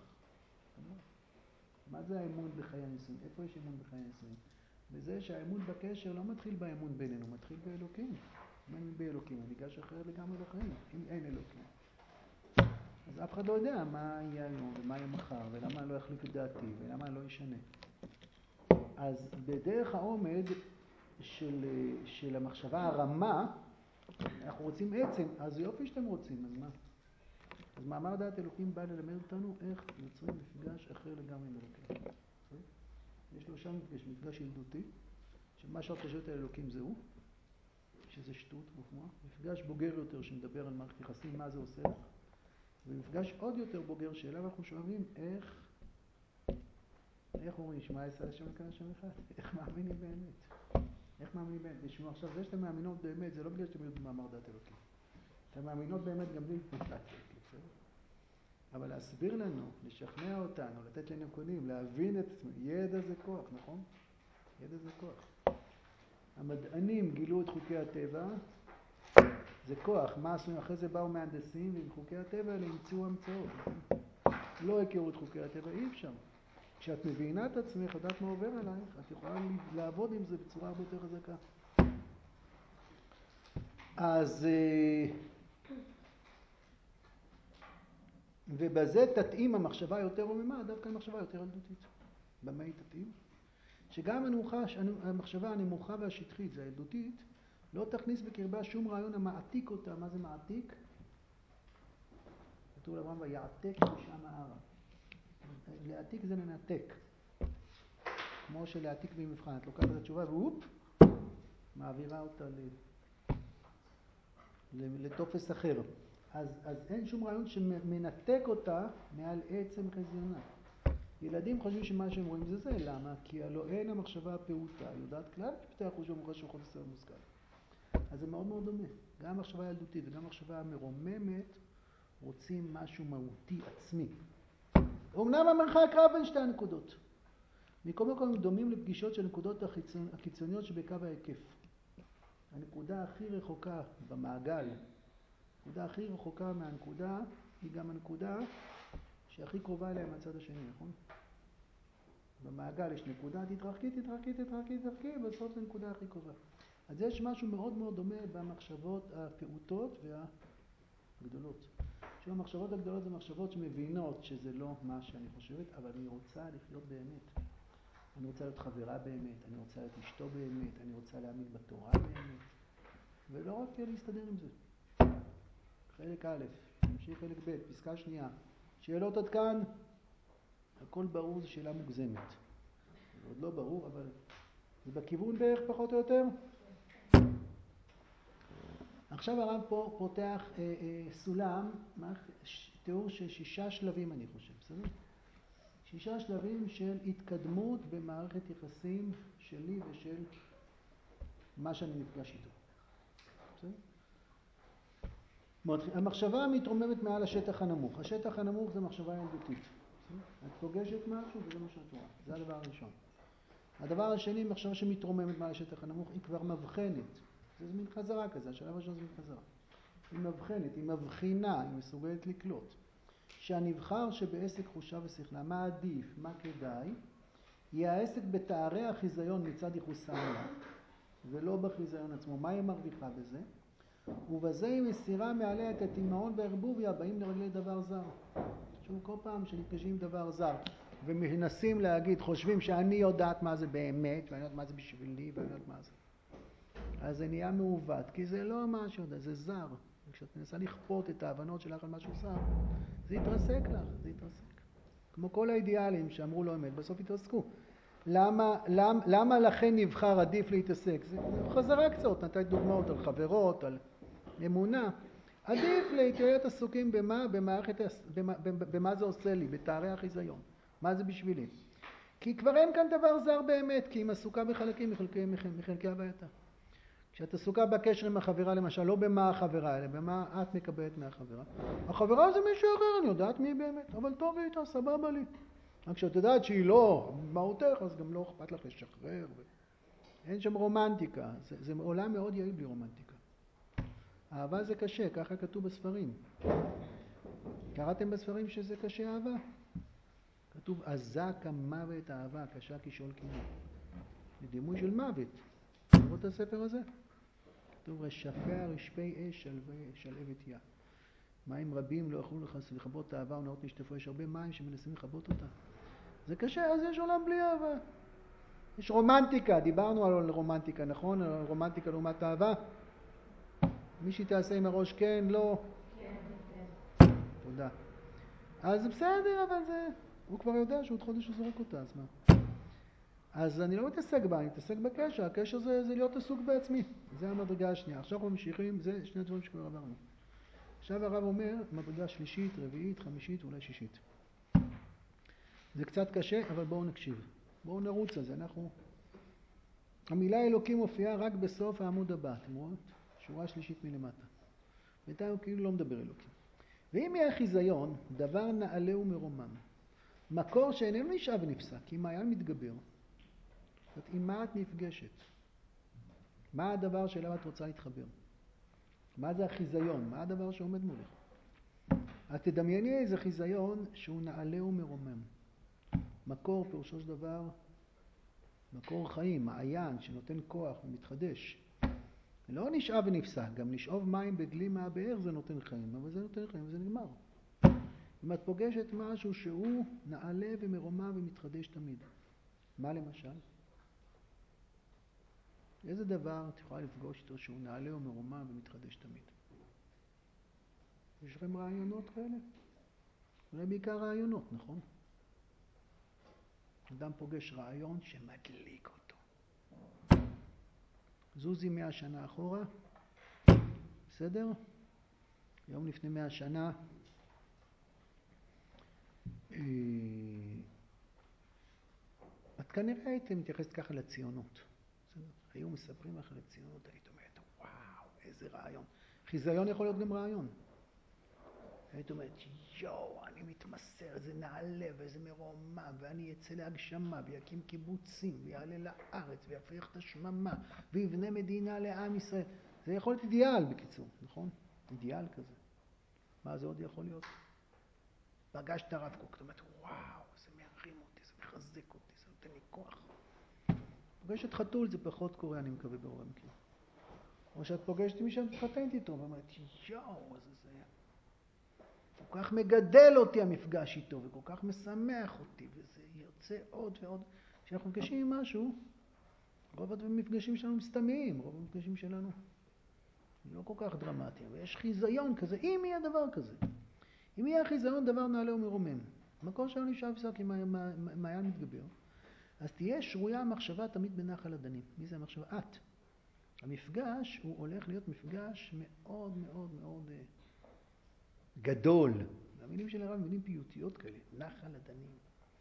מה זה האמון בחיי הנישואים? איפה יש אמון בחיי הנישואים? בזה שהאמון בקשר לא מתחיל באמון בינינו, מתחיל באלוקים. אם אין באלוקים, אני ניגש אחרת לגמרי לחיים, אם אין אלוקים. אז אף אחד לא יודע מה יהיה היום ומה יהיה מחר, ולמה אני לא אחליף את דעתי, ולמה אני לא אשנה. אז בדרך העומד של, של המחשבה הרמה, אנחנו רוצים עצם, אז יופי שאתם רוצים, אז מה? אז מאמר דעת אלוקים בא ללמד אותנו איך יוצרים מפגש אחר לגמרי עם אלוקים. יש לו שם מפגש, מפגש ילדותי, שמה שאת חושבת על אלוקים זה הוא, שזה שטות וחוכמה. מפגש בוגר יותר שמדבר על מערכת יחסים, מה זה עושה לך. ומפגש עוד יותר בוגר שאליו אנחנו שואבים איך, איך אומרים, שמע ישראל השם אלוקינו השם אחד, איך מאמינים באמת. איך מאמינים באמת? תשמעו, עכשיו זה שאתם מאמינות באמת, זה לא בגלל שאתם יודעים מאמר דעת אלוקים. אתם מאמינות באמת גם בלי דעת אלוקים, בסדר? אבל להסביר לנו, לשכנע אותנו, לתת לנו נקודים, להבין את עצמנו, ידע זה כוח, נכון? ידע זה כוח. המדענים גילו את חוקי הטבע, זה כוח. מה עשו? אחרי זה באו מהנדסים, ועם חוקי הטבע האלה המציאו המצאות. לא הכירו את חוקי הטבע, אי אפשר. כשאת מבינה את עצמך, יודעת מה עובר עלייך, את יכולה לעבוד עם זה בצורה הרבה יותר חזקה. אז ובזה תתאים המחשבה יותר רוממה, דווקא המחשבה יותר ילדותית. במה היא תתאים? שגם הנוחה, המחשבה הנמוכה והשטחית, זה הילדותית, לא תכניס בקרבה שום רעיון המעתיק אותה. מה זה מעתיק? כתוב לרמב"ם, ויעתק משם הערה. להעתיק זה לנתק. כמו שלהעתיק במבחן, את לוקחת את התשובה ואופ, מעבירה אותה לטופס אחר. אז, אז אין שום רעיון שמנתק אותה מעל עצם חזיונה. ילדים חושבים שמה שהם רואים זה זה, למה? כי הלא אין המחשבה הפעוטה, יודעת כלל פתח חוש ומוחש וחוד עשר מושכל. אז זה מאוד מאוד דומה. גם המחשבה הילדותית וגם המחשבה המרוממת רוצים משהו מהותי עצמי. אמנם המרחק רב בין שתי הנקודות. מכל מקום הם דומים לפגישות של נקודות החיצונ... הקיצוניות שבקו ההיקף. הנקודה הכי רחוקה במעגל, הנקודה הכי רחוקה מהנקודה היא גם הנקודה שהכי קרובה אליה מהצד השני, נכון? במעגל יש נקודה, תתרחקי, תתרחקי, תתרחקי, תתרחקי, בסוף זה נקודה הכי קרובה. אז יש משהו מאוד מאוד דומה במחשבות הפעוטות והגדולות. עכשיו, המחשבות הגדולות זה מחשבות שמבינות שזה לא מה שאני חושבת, אבל אני רוצה לחיות באמת. אני רוצה להיות חברה באמת, אני רוצה להיות אשתו באמת, אני רוצה להאמין בתורה באמת, ולא רק להסתדר עם זה. חלק א', נמשיך חלק ב', פסקה שנייה. שאלות עד כאן, הכל ברור, זו שאלה מוגזמת. זה עוד לא ברור, אבל זה בכיוון בערך פחות או יותר. עכשיו הרב פה פותח אה, אה, סולם, תיאור של שישה שלבים אני חושב, בסדר? שישה שלבים של התקדמות במערכת יחסים שלי ושל מה שאני נפגש איתו. המחשבה מתרוממת מעל השטח הנמוך. השטח הנמוך זה מחשבה ילדותית. את פוגשת משהו וזה מה שאת רואה. זה הדבר הראשון. הדבר השני, מחשבה שמתרוממת מעל השטח הנמוך, היא כבר מבחנת. זה מין חזרה כזה, השלב הראשון זה מין חזרה. היא מבחנת, היא מבחינה, היא מסוגלת לקלוט. שהנבחר שבעסק חושה ושכלה, מה עדיף, מה כדאי, היא העסק בתארי החיזיון מצד ייחוסה ולא בחיזיון עצמו. מה היא מרוויחה בזה? ובזה היא מסירה מעליה את התימהון והערבוביה הבאים לרגלי דבר זר. שוב, כל פעם שנפגשים עם דבר זר ומנסים להגיד, חושבים שאני יודעת מה זה באמת, ואני יודעת מה זה בשבילי, ואני יודעת מה זה. אז זה נהיה מעוות, כי זה לא משהו, זה זר. כשאת מנסה לכפות את ההבנות שלך על משהו זר, זה יתרסק לך, זה יתרסק. כמו כל האידיאלים שאמרו לו אמת, בסוף יתרסקו. למה, למה, למה לכן נבחר עדיף להתעסק? זה, זה חזרה קצת, נתת דוגמאות על חברות, על אמונה. עדיף להיות עסוקים במה, במערכת, במה, במה זה עושה לי, בתארי החיזיון. מה זה בשבילי? כי כבר אין כאן דבר זר באמת, כי היא עסוקה בחלקים מחלקי, מחלקי הווייתה. כשאת עסוקה בקשר עם החברה למשל, לא במה החברה, אלא במה את מקבלת מהחברה. החברה זה מישהו אחר, אני יודעת מי באמת, אבל טוב איתה, סבבה לי. רק כשאת יודעת שהיא לא מהותך, אז גם לא אכפת לך לשחרר. ו... אין שם רומנטיקה, זה, זה עולם מאוד יעיל בלי רומנטיקה. אהבה זה קשה, ככה כתוב בספרים. קראתם בספרים שזה קשה אהבה? כתוב, עזה כמוות אהבה, קשה כשאול קימו. זה דימוי של מוות. לראות את הספר הזה? כתוב, רשפיה רשפי אש שלהבת יה. מים רבים לא יכולו לכבות אהבה ונאות נשטפו. יש הרבה מים שמנסים לכבות אותה. זה קשה, אז יש עולם בלי אהבה. יש רומנטיקה, דיברנו על רומנטיקה, נכון? על רומנטיקה לעומת אהבה. מישהי תעשה עם הראש כן, לא. כן, כן. תודה. אז בסדר, אבל זה... הוא כבר יודע שעוד חודש הוא זורק אותה, אז מה? אז אני לא מתעסק בה, אני מתעסק בקשר. הקשר זה, זה להיות עסוק בעצמי. זה המדרגה השנייה. עכשיו אנחנו ממשיכים, זה שני דברים שכבר עברנו. עכשיו הרב אומר, מדרגה שלישית, רביעית, חמישית, אולי שישית. זה קצת קשה, אבל בואו נקשיב. בואו נרוץ על זה. אנחנו... המילה אלוקים מופיעה רק בסוף העמוד הבא. אתם רואים? שורה שלישית מלמטה. בינתיים הוא כאילו לא מדבר אלוקים. ואם יהיה חיזיון, דבר נעלה ומרומם. מקור שאיננו נשאב ונפסק, כי מעיין מתגבר. זאת אומרת, עם מה את נפגשת? מה הדבר שאליו את רוצה להתחבר? מה זה החיזיון? מה הדבר שעומד מולך? את תדמייני איזה חיזיון שהוא נעלה ומרומם. מקור פירושו של דבר, מקור חיים, מעיין שנותן כוח ומתחדש. לא נשאב ונפסק, גם לשאוב מים בדלי מהבאר זה נותן חיים, אבל זה נותן חיים וזה נגמר. אם את פוגשת משהו שהוא נעלה ומרומם ומתחדש תמיד. מה למשל? איזה דבר את יכולה לפגוש איתו שהוא נעלה ומרומם ומתחדש תמיד? יש לכם רעיונות כאלה? אולי בעיקר רעיונות, נכון? אדם פוגש רעיון שמדליק אותו. זוזי מאה שנה אחורה, בסדר? יום לפני מאה שנה, את כנראה הייתם מתייחסת ככה לציונות. היו מספרים לך לציונות, היית אומרת, וואו, איזה רעיון. חיזיון יכול להיות גם רעיון. היית אומרת, יואו, אני מתמסר, זה נעלה וזה מרומם, ואני אצא להגשמה ויקים קיבוצים, ויעלה לארץ, ויפריח את השממה, ויבנה מדינה לעם ישראל. זה יכול להיות אידיאל בקיצור, נכון? אידיאל כזה. מה זה עוד יכול להיות? פגשת הרב קוק, אתה אומרת, וואו, זה מרים אותי, זה מחזק אותי, זה נותן לי כוח. פוגשת חתול, זה פחות קורה, אני מקווה ברוב המקרים. או שאת פוגשת משם, תחתנת איתו, ואומרת, יואו, זה זה... כל כך מגדל אותי המפגש איתו, וכל כך משמח אותי, וזה יוצא עוד ועוד. כשאנחנו מפגשים עם משהו, רוב המפגשים שלנו מסתמיים, רוב המפגשים שלנו לא כל כך דרמטיים, ויש חיזיון כזה, אם יהיה דבר כזה. אם יהיה חיזיון, דבר נעלה ומרומם. מקור שלנו נשאר פסק עם מעיין מתגבר. אז תהיה שרויה המחשבה תמיד בנחל הדנים. מי זה המחשבה? את. המפגש הוא הולך להיות מפגש מאוד מאוד מאוד גדול. המילים של הרב מילים פיוטיות כאלה, נחל הדנים.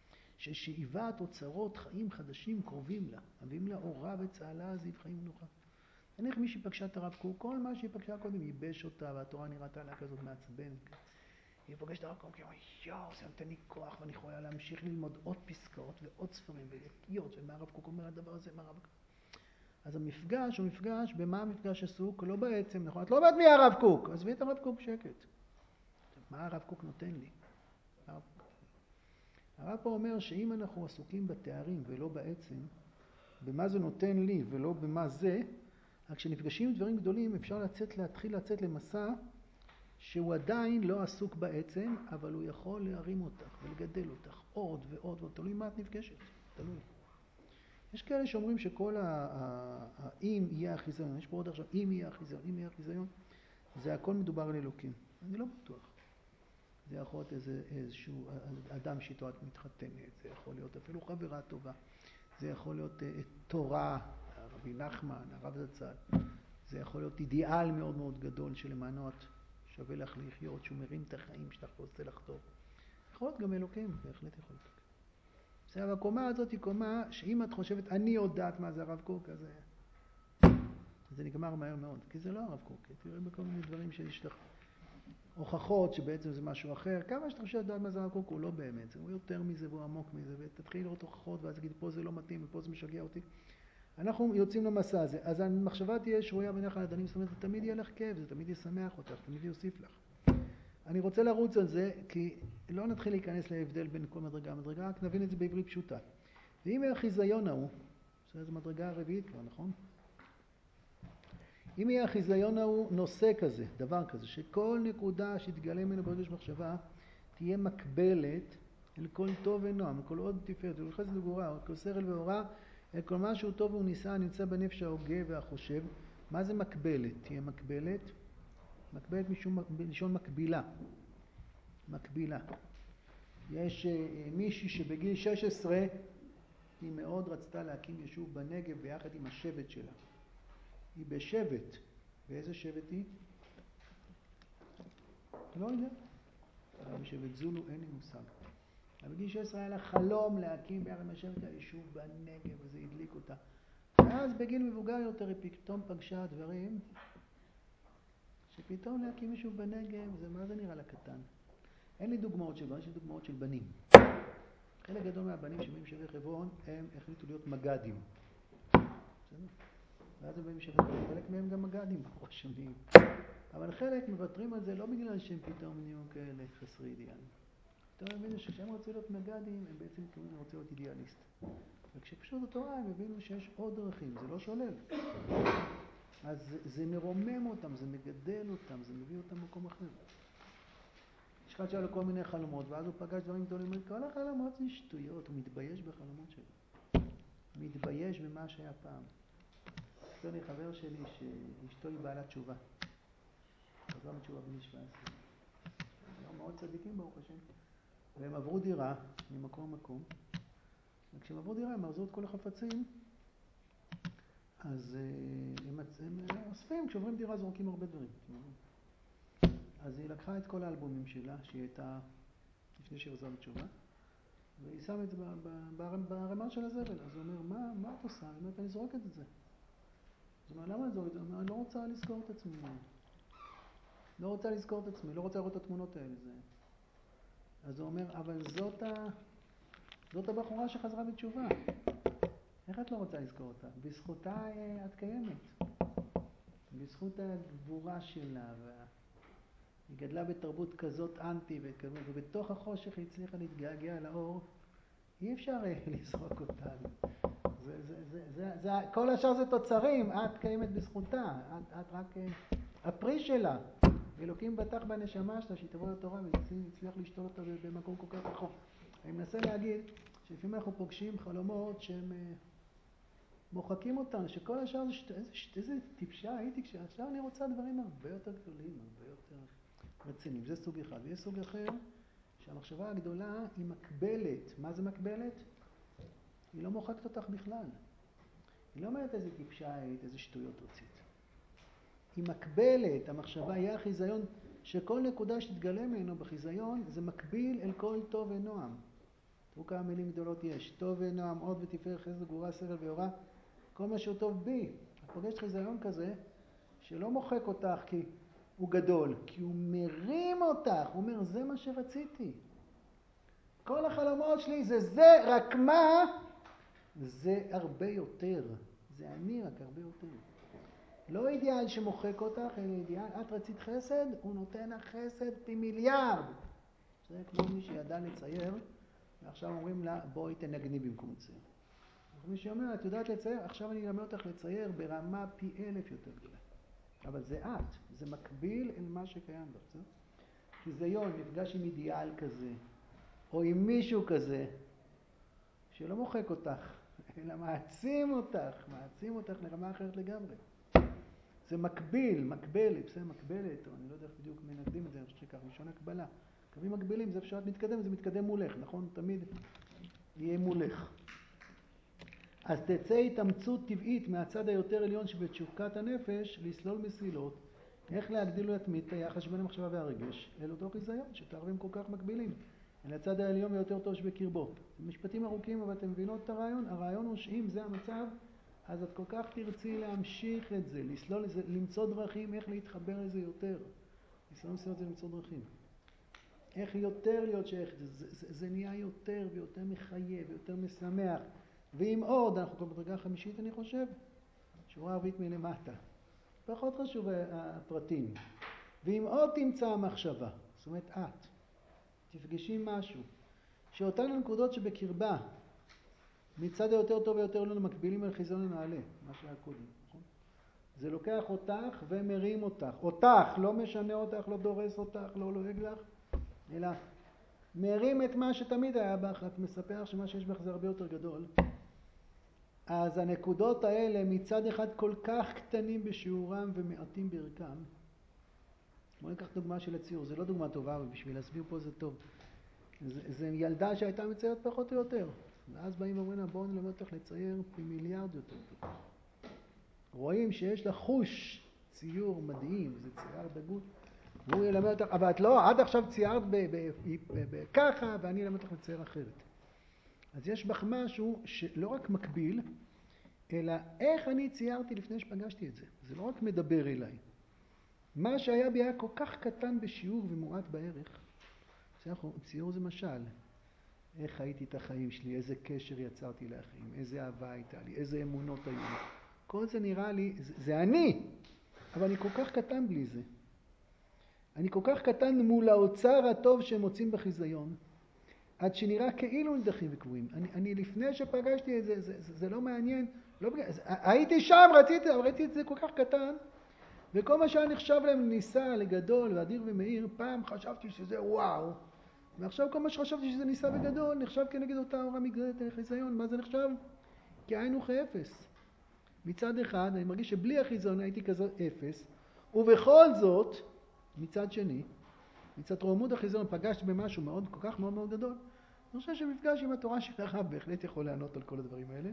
ששאיבת אוצרות חיים חדשים קרובים לה, מביאים לה אורה וצהלה, זיו חיים מנוחה. נניח מי שפגשה את הרב קוק, כל מה שהיא פגשה קודם ייבש אותה, והתורה נראתה לה כזאת מעצבנת. היא פוגשת את הרב קוק, היא אומרת, יואו, זה נותן לי כוח, ואני יכולה להמשיך ללמוד עוד פסקאות ועוד ספרים ולקיות, ומה הרב קוק אומר הדבר הזה, מה הרב קוק. אז המפגש הוא מפגש, במה המפגש עסוק? לא בעצם, נכון? את לא יודעת מי הרב קוק, עזבי את הרב קוק שקט. מה הרב קוק נותן לי? הרב, הרב פה אומר שאם אנחנו עסוקים בתארים ולא בעצם, במה זה נותן לי ולא במה זה, רק כשנפגשים עם דברים גדולים אפשר לצאת, להתחיל לצאת למסע שהוא עדיין לא עסוק בעצם, אבל הוא יכול להרים אותך ולגדל אותך עוד ועוד ועוד, תלוי מה את נפגשת, תלוי. יש כאלה שאומרים שכל האם יהיה החיזיון, יש פה עוד עכשיו, אם יהיה החיזיון, אם יהיה החיזיון, זה הכל מדובר על אלוקים. אני לא בטוח. זה יכול להיות איזה, איזשהו אדם שאיתו את מתחתנת, זה יכול להיות אפילו חברה טובה, זה יכול להיות תורה, רבי נחמן, הרב זצ"ל, זה יכול להיות אידיאל מאוד מאוד גדול שלמענו את שווה לך לחיות, שהוא מרים את החיים שלך ועושה לך טוב. יכול להיות גם אלוקים, בהחלט יכול להיות. בסדר, הקומה הזאת היא קומה שאם את חושבת, אני יודעת מה זה הרב קוק, אז זה נגמר מהר מאוד, כי זה לא הרב קוק, תראה בכל מיני דברים שיש לך הוכחות שבעצם זה משהו אחר. כמה שאתה חושב לדעת מה זה הרב קוק, הוא לא באמת, הוא יותר מזה והוא עמוק מזה, ותתחיל לראות הוכחות ואז תגיד, פה זה לא מתאים ופה זה משגע אותי. אנחנו יוצאים למסע הזה, אז המחשבה תהיה שרויה בנחל הדנים, זאת אומרת, זה תמיד יהיה לך כיף, זה תמיד ישמח אותך, תמיד יוסיף לך. אני רוצה לרוץ על זה, כי לא נתחיל להיכנס להבדל בין כל מדרגה למדרגה, רק נבין את זה בעברית פשוטה. ואם יהיה החיזיון ההוא, זו מדרגה הרביעית כבר, נכון? אם יהיה החיזיון ההוא נושא כזה, דבר כזה, שכל נקודה שתגלה ממנו ברגש מחשבה, תהיה מקבלת אל כל טוב ונועם, כל עוד תפארת, אל חסד וגבורה, כל שכל ואורה, אל כל משהו טוב והוא נישא, נמצא בנפש ההוגה והחושב. מה זה מקבלת? תהיה מקבלת? מקבלת משום, בלשון מקבילה. מקבילה. יש מישהי שבגיל שש עשרה היא מאוד רצתה להקים יישוב בנגב ביחד עם השבט שלה. היא בשבט. באיזה שבט היא? לא יודע. בשבט זולו אין לי מושג. בגיל שש עשרה היה לה חלום להקים ביחד עם השבט היישוב בנגב, וזה הדליק אותה. ואז בגיל מבוגר יותר היא פתאום פגשה דברים שפתאום להקים יישוב בנגב, זה מה זה נראה לה קטן. אין לי דוגמאות של בנים, יש לי דוגמאות של בנים. חלק גדול מהבנים שבאים שבט חברון, הם החליטו להיות מגדים. ואז הם באים שבט חברון, חלק מהם גם מגדים, ברוך השם. אבל חלק מוותרים על זה לא בגלל שהם פתאום נהיו כאלה חסרי אידיאלים. פתאום הם הבינו שכשהם רוצים להיות מגדים, הם בעצם כמובן רוצים להיות אידיאליסט. וכשפשוט התורה הם הבינו שיש עוד דרכים, זה לא שולל. אז זה, זה מרומם אותם, זה מגדל אותם, זה מביא אותם במקום אחר. יש אחד שהיה לו כל מיני חלומות, ואז הוא פגש דברים גדולים, כל החלומות זה שטויות, הוא מתבייש בחלומות שלו. מתבייש במה שהיה פעם. יש לי חבר שלי שאשתו היא בעלת תשובה. חזרה מתשובה בני שבע עשרה. הם מאוד צדיקים ברוך השם. והם עברו דירה ממקום למקום. וכשהם עברו דירה הם ארזו את כל החפצים. אז הם, הם אוספים, כשעוברים דירה זורקים הרבה דברים. אז היא לקחה את כל האלבומים שלה, שהיא הייתה לפני שהיא חזרה בתשובה, והיא שמה את זה ברמה של הזבל. אז הוא אומר, מה, מה את עושה? היא אומרת, אני זורקת את זה. אז הוא אומר, למה אני זורקת את זה? הוא אומר, אני לא רוצה לזכור את עצמי. לא רוצה לזכור את עצמי, לא רוצה לראות את התמונות האלה. זה... אז הוא אומר, אבל זאת, ה... זאת הבחורה שחזרה בתשובה. איך את לא רוצה לזכור אותה? בזכותה את קיימת. בזכות הגבורה שלה. וה... היא גדלה בתרבות כזאת אנטי, ובתוך החושך היא הצליחה להתגעגע לאור. אי אפשר לזרוק אותה. זה, זה, זה, זה, זה, כל השאר זה תוצרים, את קיימת בזכותה. את, את רק הפרי שלה. אלוקים בטח בנשמה שלה, שהיא תבוא לתורה והצליח לשתול אותה במקום כל כך רחוק. אני מנסה להגיד שלפעמים אנחנו פוגשים חלומות שהם מוחקים אותנו, שכל השאר זה שת, איזה, איזה טיפשה הייתי כשעכשיו אני רוצה דברים הרבה יותר גדולים, הרבה יותר רציניים. זה סוג אחד. ויש סוג אחר שהמחשבה הגדולה היא מקבלת. מה זה מקבלת? היא לא מוחקת אותך בכלל. היא לא אומרת איזה טיפשה היית, איזה שטויות הוצאת. היא מקבלת, המחשבה היא החיזיון, שכל נקודה שתתגלה ממנו בחיזיון, זה מקביל אל כל טוב ונועם. תראו כמה מילים גדולות יש. טוב ונועם, עוד ותפארת, חסד וגבורה, שכל ויורה, כל מה שהוא טוב בי. את פוגשת חיזיון כזה, שלא מוחק אותך כי הוא גדול, כי הוא מרים אותך, הוא אומר, זה מה שרציתי. כל החלומות שלי זה זה, רק מה? זה הרבה יותר. זה אני, רק הרבה יותר. לא אידיאל שמוחק אותך, אלא אידיאל, את רצית חסד, הוא נותן לך חסד פי מיליארד. זה כמו מי שידע לצייר, ועכשיו אומרים לה, בואי תנגני במקום צייר. מי שאומר, את יודעת לצייר, עכשיו אני אלמד אותך לצייר ברמה פי אלף יותר גדולה. אבל זה את, זה מקביל אל מה שקיים בך, בסדר? חיזיון, נפגש עם אידיאל כזה, או עם מישהו כזה, שלא מוחק אותך, אלא מעצים אותך, מעצים אותך לרמה אחרת לגמרי. זה מקביל, מקבלת, בסדר, מקבלת, או אני לא יודע איך בדיוק מנגדים את זה, אני חושב שכך, משון הקבלה. קווים מקבילים, זה אפשר מתקדם, זה מתקדם מולך, נכון? תמיד יהיה מולך. אז תצא התאמצות טבעית מהצד היותר עליון שבתשוקת הנפש, לסלול מסילות, איך להגדיל ולהתמיד את היחס שבין המחשבה והרגש, אל אותו חיזיון, שתערבים כל כך מקבילים, אל הצד העליון ויותר טוב שבקרבו. זה משפטים ארוכים, אבל אתם מבינות את הרעיון? הרעיון הוא שאם זה המצב, אז את כל כך תרצי להמשיך את זה, לסלול את זה, למצוא דרכים איך להתחבר לזה יותר. לסלול מסילות זה למצוא דרכים. איך יותר להיות שייך, זה, זה, זה, זה נהיה יותר ויותר מחייב ויותר משמח. ואם עוד, אנחנו כבר בדרגה חמישית אני חושב, שורה ערבית מלמטה. פחות חשוב הפרטים. ואם עוד תמצא המחשבה, זאת אומרת את, תפגשי משהו, שאותן הנקודות שבקרבה, מצד היותר טוב ויותר לא מקבילים על חיזיון לנעלה, מה שהיה קודם, נכון? זה לוקח אותך ומרים אותך. אותך, לא משנה אותך, לא דורס אותך, לא לועג לך, אלא מרים את מה שתמיד היה בך, רק מספר שמה שיש בך זה הרבה יותר גדול. אז הנקודות האלה מצד אחד כל כך קטנים בשיעורם ומעטים בערכם. בואו ניקח דוגמה של הציור, זה לא דוגמה טובה, אבל בשביל להסביר פה זה טוב. זה, זה ילדה שהייתה מציירת פחות או יותר. ואז באים ואומרים, בואו נלמד אותך לצייר פי מיליארד יותר טוב. רואים שיש לה חוש ציור מדהים, זה צייר בגות. והוא ילמד אותך, אבל את לא, עד עכשיו ציירת ככה, ואני אלמד אותך לצייר אחרת. אז יש בך משהו שלא רק מקביל, אלא איך אני ציירתי לפני שפגשתי את זה. זה לא רק מדבר אליי. מה שהיה בי היה כל כך קטן בשיעור ומועט בערך. ציור זה משל. איך חייתי את החיים שלי, איזה קשר יצרתי לאחרים, איזה אהבה הייתה לי, איזה אמונות היו לי. כל זה נראה לי, זה, זה אני, אבל אני כל כך קטן בלי זה. אני כל כך קטן מול האוצר הטוב שהם מוצאים בחיזיון, עד שנראה כאילו נדחים וקבועים. אני, אני לפני שפגשתי את זה, זה, זה, זה לא מעניין. לא בגלל, זה, הייתי שם, רציתי, ראיתי את זה כל כך קטן, וכל מה שהיה נחשב להם ניסה לגדול ואדיר ומאיר, פעם חשבתי שזה וואו, ועכשיו כל מה שחשבתי שזה ניסה וגדול, נחשב כנגד אותה אורה מגדלת החיזיון. מה זה נחשב? כי היינו כאפס. מצד אחד, אני מרגיש שבלי החיזיון הייתי כזה אפס, ובכל זאת, מצד שני, מצד רוממות החיזיון פגשתי במשהו מאוד, כל כך מאוד מאוד גדול. אני חושב שמפגש עם התורה שלך בהחלט יכול לענות על כל הדברים האלה.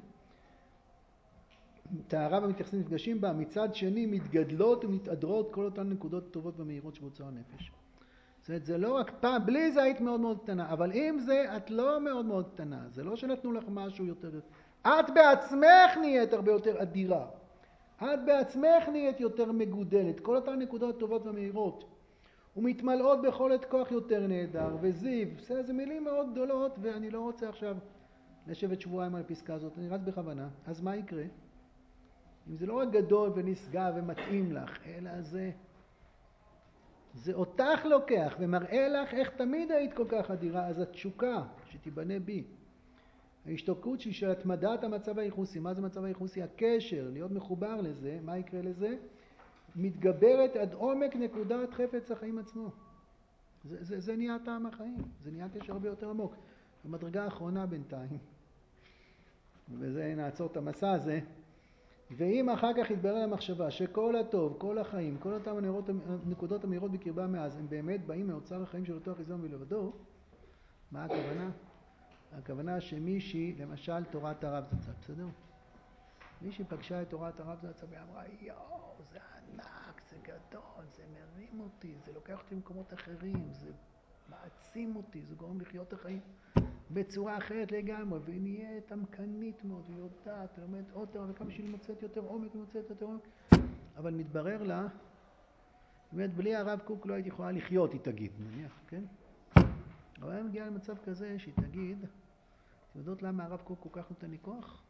תארה ומתייחסים מפגשים בה, מצד שני מתגדלות ומתעדרות כל אותן נקודות טובות ומהירות שבאוצר הנפש. זאת אומרת, זה לא רק פעם, בלי זה היית מאוד מאוד קטנה, אבל עם זה את לא מאוד מאוד קטנה. זה לא שנתנו לך משהו יותר, את בעצמך נהיית הרבה יותר אדירה. את בעצמך נהיית יותר מגודלת. כל אותן נקודות טובות ומהירות. ומתמלאות בכל את כוח יותר נהדר, וזיו, זה מילים מאוד גדולות, ואני לא רוצה עכשיו לשבת שבועיים על הפסקה הזאת, אני רץ בכוונה. אז מה יקרה? אם זה לא רק גדול ונשגב ומתאים לך, אלא זה, זה אותך לוקח ומראה לך איך תמיד היית כל כך אדירה, אז התשוקה שתיבנה בי, ההשתוקקות שהיא של התמדת המצב הייחוסי. מה זה מצב הייחוסי? הקשר, להיות מחובר לזה. מה יקרה לזה? מתגברת עד עומק נקודת חפץ החיים עצמו. זה, זה, זה נהיה טעם החיים, זה נהיה קשר הרבה יותר עמוק. המדרגה האחרונה בינתיים, וזה נעצור את המסע הזה, ואם אחר כך יתברר למחשבה שכל הטוב, כל החיים, כל אותם הנרות, הנקודות המהירות בקרבה מאז, הם באמת באים מאוצר החיים של אותו החיזיון ולבדו, מה הכוונה? הכוונה שמישהי, למשל תורת הרב זצ"ל, בסדר? מישהי פגשה את תורת הרב זצ"ל ואמרה, יואו, זה ענק, זה גדול, זה מרים אותי, זה לוקח אותי למקומות אחרים, זה מעצים אותי, זה גורם לחיות את החיים בצורה אחרת לגמרי, ונהיית עמקנית מאוד, ויודעת, לומדת עוד תורה, וכמה שהיא מוצאת יותר עומק, מוצאת יותר עומק, אבל מתברר לה, באמת בלי הרב קוק לא הייתי יכולה לחיות, היא תגיד, נניח, כן? אבל היא מגיעה למצב כזה שהיא תגיד, אתם יודעות למה הרב קוק כל כך נותן לי כוח?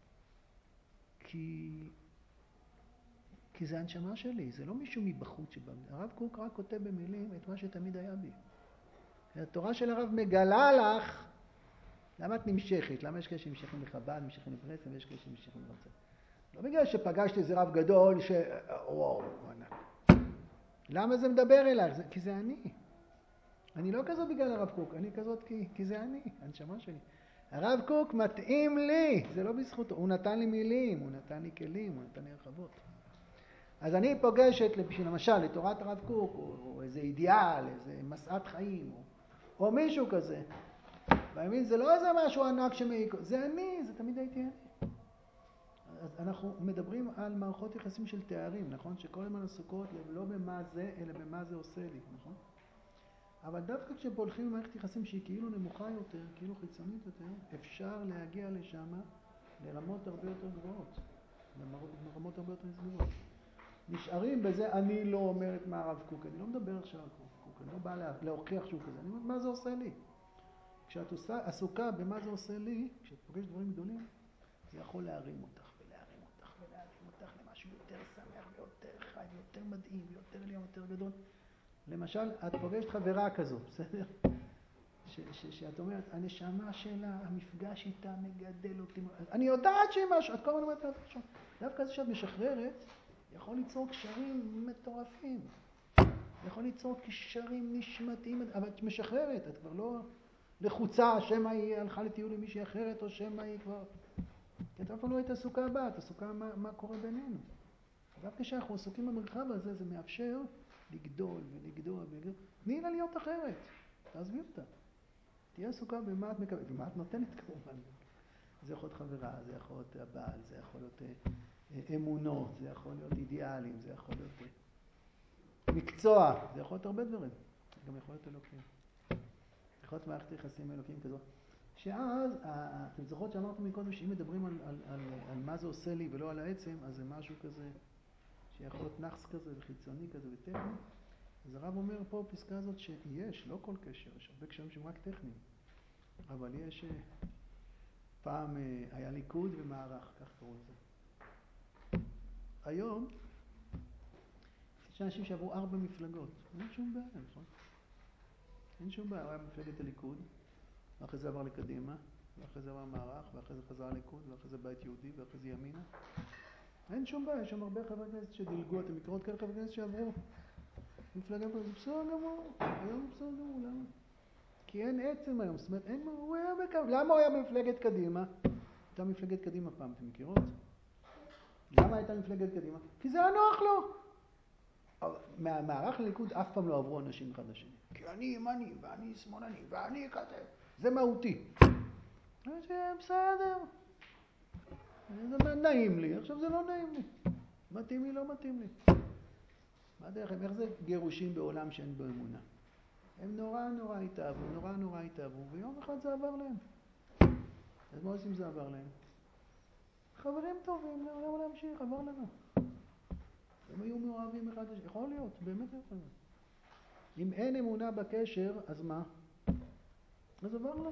כי... כי זה הנשמה שלי, זה לא מישהו מבחוץ שבא. הרב קוק רק כותב במילים את מה שתמיד היה בי. התורה של הרב מגלה לך, למה את נמשכת? למה יש כאלה שנמשכים לחב"ד, נמשכים לברסלב, ויש כאלה שנמשכים לרצון? לא בגלל שפגשתי איזה רב גדול ש... וואו, ענק. למה זה מדבר אלייך? זה... כי זה אני. אני לא כזאת בגלל הרב קוק, אני כזאת כי, כי זה אני, הנשמה שלי. הרב קוק מתאים לי, זה לא בזכותו. הוא נתן לי מילים, הוא נתן לי כלים, הוא נתן לי הרחבות. אז אני פוגשת, למשל, לתורת הרב קוק, או, או איזה אידיאל, איזה מסעת חיים, או, או מישהו כזה. והאמין, זה לא איזה משהו ענק שמעיק, זה אני, זה תמיד הייתי אני. אז אנחנו מדברים על מערכות יחסים של תארים, נכון? שכל הזמן עסוקות לא במה זה, אלא במה זה עושה לי, נכון? אבל דווקא כשפולחים במערכת יחסים שהיא כאילו נמוכה יותר, כאילו חיצונית יותר, אפשר להגיע לשם לרמות הרבה יותר גבוהות, לרמות הרבה יותר גבוהות. נשארים בזה, אני לא אומרת מה הרב קוק, אני לא מדבר עכשיו על קוק, אני לא בא להוכיח שהוא כזה, אני אומרת מה זה עושה לי. כשאת עסוקה במה זה עושה לי, כשאת פוגשת דברים גדולים, זה יכול להרים אותך ולהרים אותך ולהרים אותך למשהו יותר שמח ויותר חי ויותר מדהים ויותר עליון יותר גדול. למשל, את פוגשת חברה כזו, בסדר? ש- ש- שאת אומרת, הנשמה שלה, המפגש איתה מגדל אותי. אני יודעת שהיא משהו, את כל הזמן אומרת לה, דווקא זה שאת משחררת, יכול ליצור קשרים מטורפים. יכול ליצור קשרים נשמתיים, אבל את משחררת, את כבר לא לחוצה, שמה היא הלכה לטיול עם מישהי אחרת, או שמה היא כבר... כי את אף פעם לא היית עסוקה בה, את עסוקה מה, מה קורה בינינו. דווקא כשאנחנו עסוקים במרחב הזה, זה מאפשר לגדול ולגדול ולגדול. תני לה להיות אחרת, תעזבי אותה. תהיה עסוקה במה את מקבלת, ומה את נותנת כמובן. זה יכול להיות חברה, זה יכול להיות הבעל, זה יכול להיות אמונות, זה יכול להיות אידיאלים, זה יכול להיות מקצוע, זה יכול להיות הרבה דברים. זה גם יכול להיות אלוקים. יכול להיות מערכת יחסים אלוקים כזאת. שאז, אתם זוכרות שאמרנו מקודם שאם מדברים על, על, על, על מה זה עושה לי ולא על העצם, אז זה משהו כזה שיכול להיות נחס כזה וחיצוני כזה וטכני. אז הרב אומר פה פסקה הזאת שיש, לא כל קשר, יש הרבה קשרים שהם רק טכניים. אבל יש, פעם היה ליכוד ומערך, כך קראו לזה. היום, יש אנשים שעברו ארבע מפלגות, אין שום בעיה, נכון? אין שום בעיה, הוא היה מפלגת הליכוד, ואחרי זה עבר לקדימה, ואחרי זה עבר מערך, ואחרי זה חזר ליכוד, ואחרי זה בית יהודי, ואחרי זה ימינה. אין שום בעיה, יש שם הרבה חברי כנסת שדילגו, אתם מכירות כאלה חברי כנסת שעברו מפלגה פה, זה בסדר גמור, היום זה בסדר גמור, למה? כי אין עצם היום, זאת אומרת, אין מה, הוא היה בקו, למה הוא היה במפלגת קדימה? הייתה מפלגת קדימה פעם, אתם מכירות? למה הייתה מפלגת קדימה? כי זה היה נוח לו. מהמערך לליכוד אף פעם לא עברו אנשים אחד לשני. כי אני ימני, ואני שמאלני, ואני כזה. זה מהותי. זה בסדר. זה נעים לי, עכשיו זה לא נעים לי. מתאים לי, לא מתאים לי. מה דרך, איך זה גירושים בעולם שאין בו אמונה? הם נורא נורא התאהבו, נורא נורא התאהבו, ויום אחד זה עבר להם. אז מה עושים זה עבר להם? חברים טובים, למה להמשיך? עבר לנו. הם היו מאוהבים אחד לשני, יכול להיות, באמת יכול להיות. אם אין אמונה בקשר, אז מה? אז עבר לנו.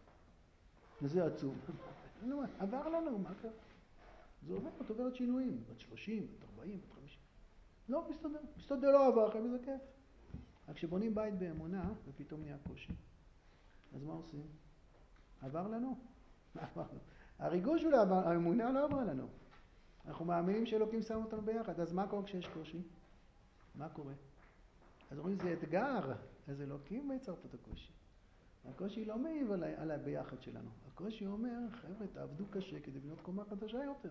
וזה עצוב. עבר לנו, מה קרה? זה עובר, את עוברת שינויים, בת שלושים, בת ארבעים, בת חמישים. לא, מסתדר. מסתדר לא עבר, אחרי זה כיף. רק כשבונים בית באמונה, ופתאום נהיה קושי, אז מה עושים? עבר לנו? עבר לנו. הריגוש הוא לא עבר, האמונה לא עברה לנו. אנחנו מאמינים שאלוקים שם אותנו ביחד, אז מה קורה כשיש קושי? מה קורה? אז אומרים, זה אתגר, אז אלוקים יצר פה את הקושי. הקושי לא מעיב על, על הביחד שלנו. הקושי אומר, חבר'ה, תעבדו קשה כדי לבנות קומה חדשה יותר.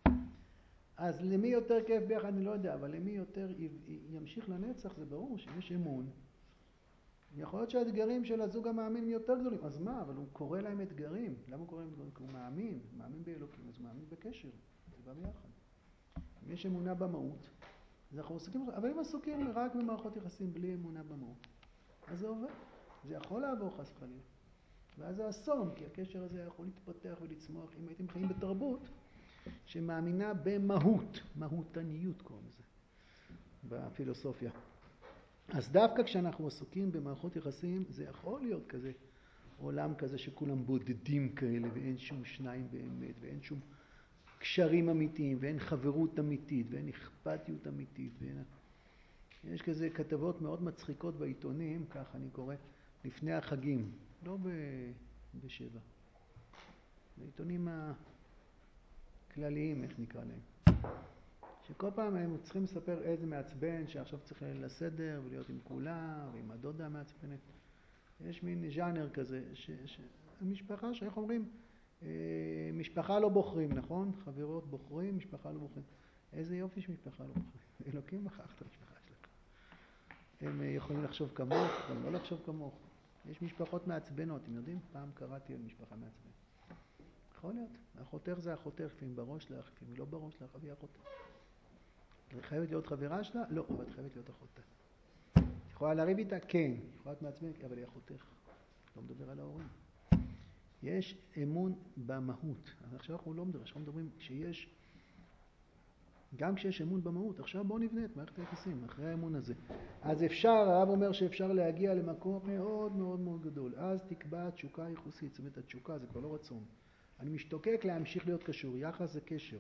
אז למי יותר כיף ביחד, אני לא יודע, אבל למי יותר ימשיך לנצח, זה ברור שיש אמון. יכול להיות שהאתגרים של הזוג המאמין יותר גדולים. אז מה? אבל הוא קורא להם אתגרים. למה הוא קורא להם אתגרים? כי הוא מאמין, מאמין באלוקים, אז הוא מאמין בקשר. זה בא ביחד. אם יש אמונה במהות, אז אנחנו עסוקים, אבל אם עסוקים רק במערכות יחסים בלי אמונה במהות, אז זה עובר. זה יכול לעבור חס וחלילה. ואז זה אסון, כי הקשר הזה יכול להתפתח ולצמוח אם הייתם חיים בתרבות שמאמינה במהות, מהותניות קוראים לזה, בפילוסופיה. אז דווקא כשאנחנו עסוקים במערכות יחסים, זה יכול להיות כזה, עולם כזה שכולם בודדים כאלה, ואין שום שניים באמת, ואין שום קשרים אמיתיים, ואין חברות אמיתית, ואין אכפתיות אמיתית, ואין... יש כזה כתבות מאוד מצחיקות בעיתונים, כך אני קורא, לפני החגים, לא ב... בשבע. בעיתונים הכלליים, איך נקרא להם. שכל פעם הם צריכים לספר איזה מעצבן שעכשיו צריך לסדר ולהיות עם כולה ועם הדודה המעצבנת. יש מין ז'אנר כזה, ש... ש... המשפחה שאיך אומרים, משפחה לא בוחרים, נכון? חברות בוחרים, משפחה לא בוחרים. איזה יופי שמשפחה לא בוחרים. אלוקים מכח את המשפחה שלך. הם יכולים לחשוב כמוך, גם לא לחשוב כמוך. יש משפחות מעצבנות, אתם יודעים? פעם קראתי על משפחה מעצבנת. יכול להיות. אחותך זה אחותך, לפעמים בראש לך, לפעמים לא בראש לך, אבל היא אחותך. את חייבת להיות חברה שלה? לא, אבל את חייבת להיות אחותה. יכולה להריב איתה? כן. יכולה להיות מעצבנת, אבל היא אחותך. לא מדבר על ההורים. יש אמון במהות. עכשיו אנחנו לא מדברים, עכשיו מדברים שיש, גם כשיש אמון במהות, עכשיו בואו נבנה את מערכת היחסים, אחרי האמון הזה. אז אפשר, הרב אומר שאפשר להגיע למקום מאוד מאוד מאוד גדול. אז תקבע תשוקה ייחוסית, זאת אומרת, התשוקה זה כבר לא רצון. אני משתוקק להמשיך להיות קשור, יחס זה קשר.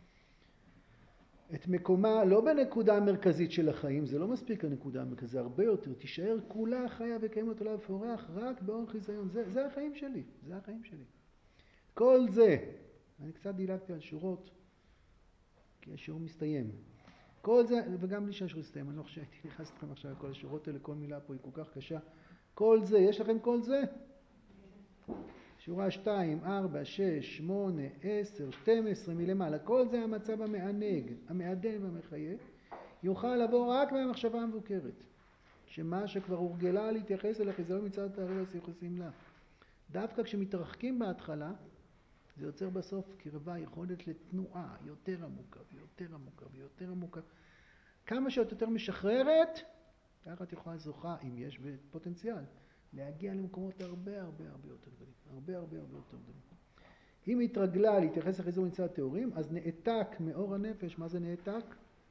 את מקומה לא בנקודה המרכזית של החיים, זה לא מספיק הנקודה המרכזית, זה הרבה יותר. תישאר כולה חיה וקיימת עולה ופורח רק באור חיזיון. זה, זה החיים שלי, זה החיים שלי. כל זה, אני קצת דילגתי על שורות, כי השיעור מסתיים. כל זה, וגם לי שהשיעור מסתיים, אני לא חושב שהייתי נכנס אתכם עכשיו לכל השורות האלה, כל מילה פה היא כל כך קשה. כל זה, יש לכם כל זה? שורה שתיים, ארבע, שש, שמונה, עשר, שתים עשרה מלמעלה. כל זה המצב המענג, המעדן והמחיה, יוכל לבוא רק מהמחשבה המבוקרת. שמה שכבר הורגלה להתייחס אל החיזיון מצד תארי הסיוחסים לה. דווקא כשמתרחקים בהתחלה, זה יוצר בסוף קרבה, יכולת לתנועה יותר עמוקה ויותר עמוקה ויותר עמוקה. כמה שאת יותר משחררת, ככה את יכולה זוכה, אם יש פוטנציאל, להגיע למקומות הרבה הרבה הרבה יותר גדולים. הרבה הרבה הרבה יותר גדולים. אם התרגלה להתייחס לחיזיון מצד תאורים, אז נעתק מאור הנפש. מה זה נעתק?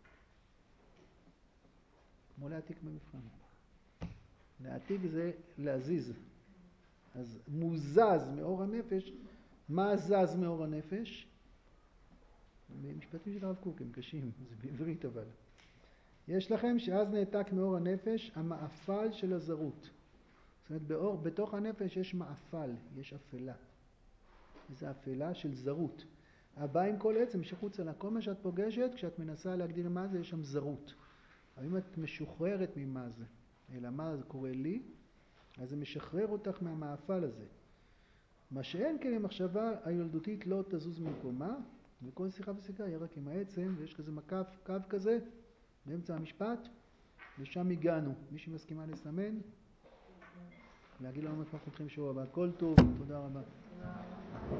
כמו להעתיק במבחן. להעתיק זה להזיז. אז מוזז מאור הנפש. מה זז מאור הנפש? במשפטים של הרב קוק הם קשים, זה בעברית אבל. יש לכם שאז נעתק מאור הנפש המאפל של הזרות. זאת אומרת, באור, בתוך הנפש יש מאפל, יש אפלה. זו אפלה של זרות. הבא עם כל עצם שחוץ לה. כל מה שאת פוגשת, כשאת מנסה להגדיר מה זה, יש שם זרות. אבל אם את משוחררת ממה זה, אלא מה זה קורה לי, אז זה משחרר אותך מהמאפל הזה. מה שאין כן המחשבה הילדותית לא תזוז ממקומה, וכל שיחה ושיחה יהיה רק עם העצם, ויש כזה מקף, קו כזה, באמצע המשפט, ושם הגענו. מי שמסכימה לסמן, להגיד לנו מה אנחנו חותכים שבוע הבא. כל טוב, תודה רבה.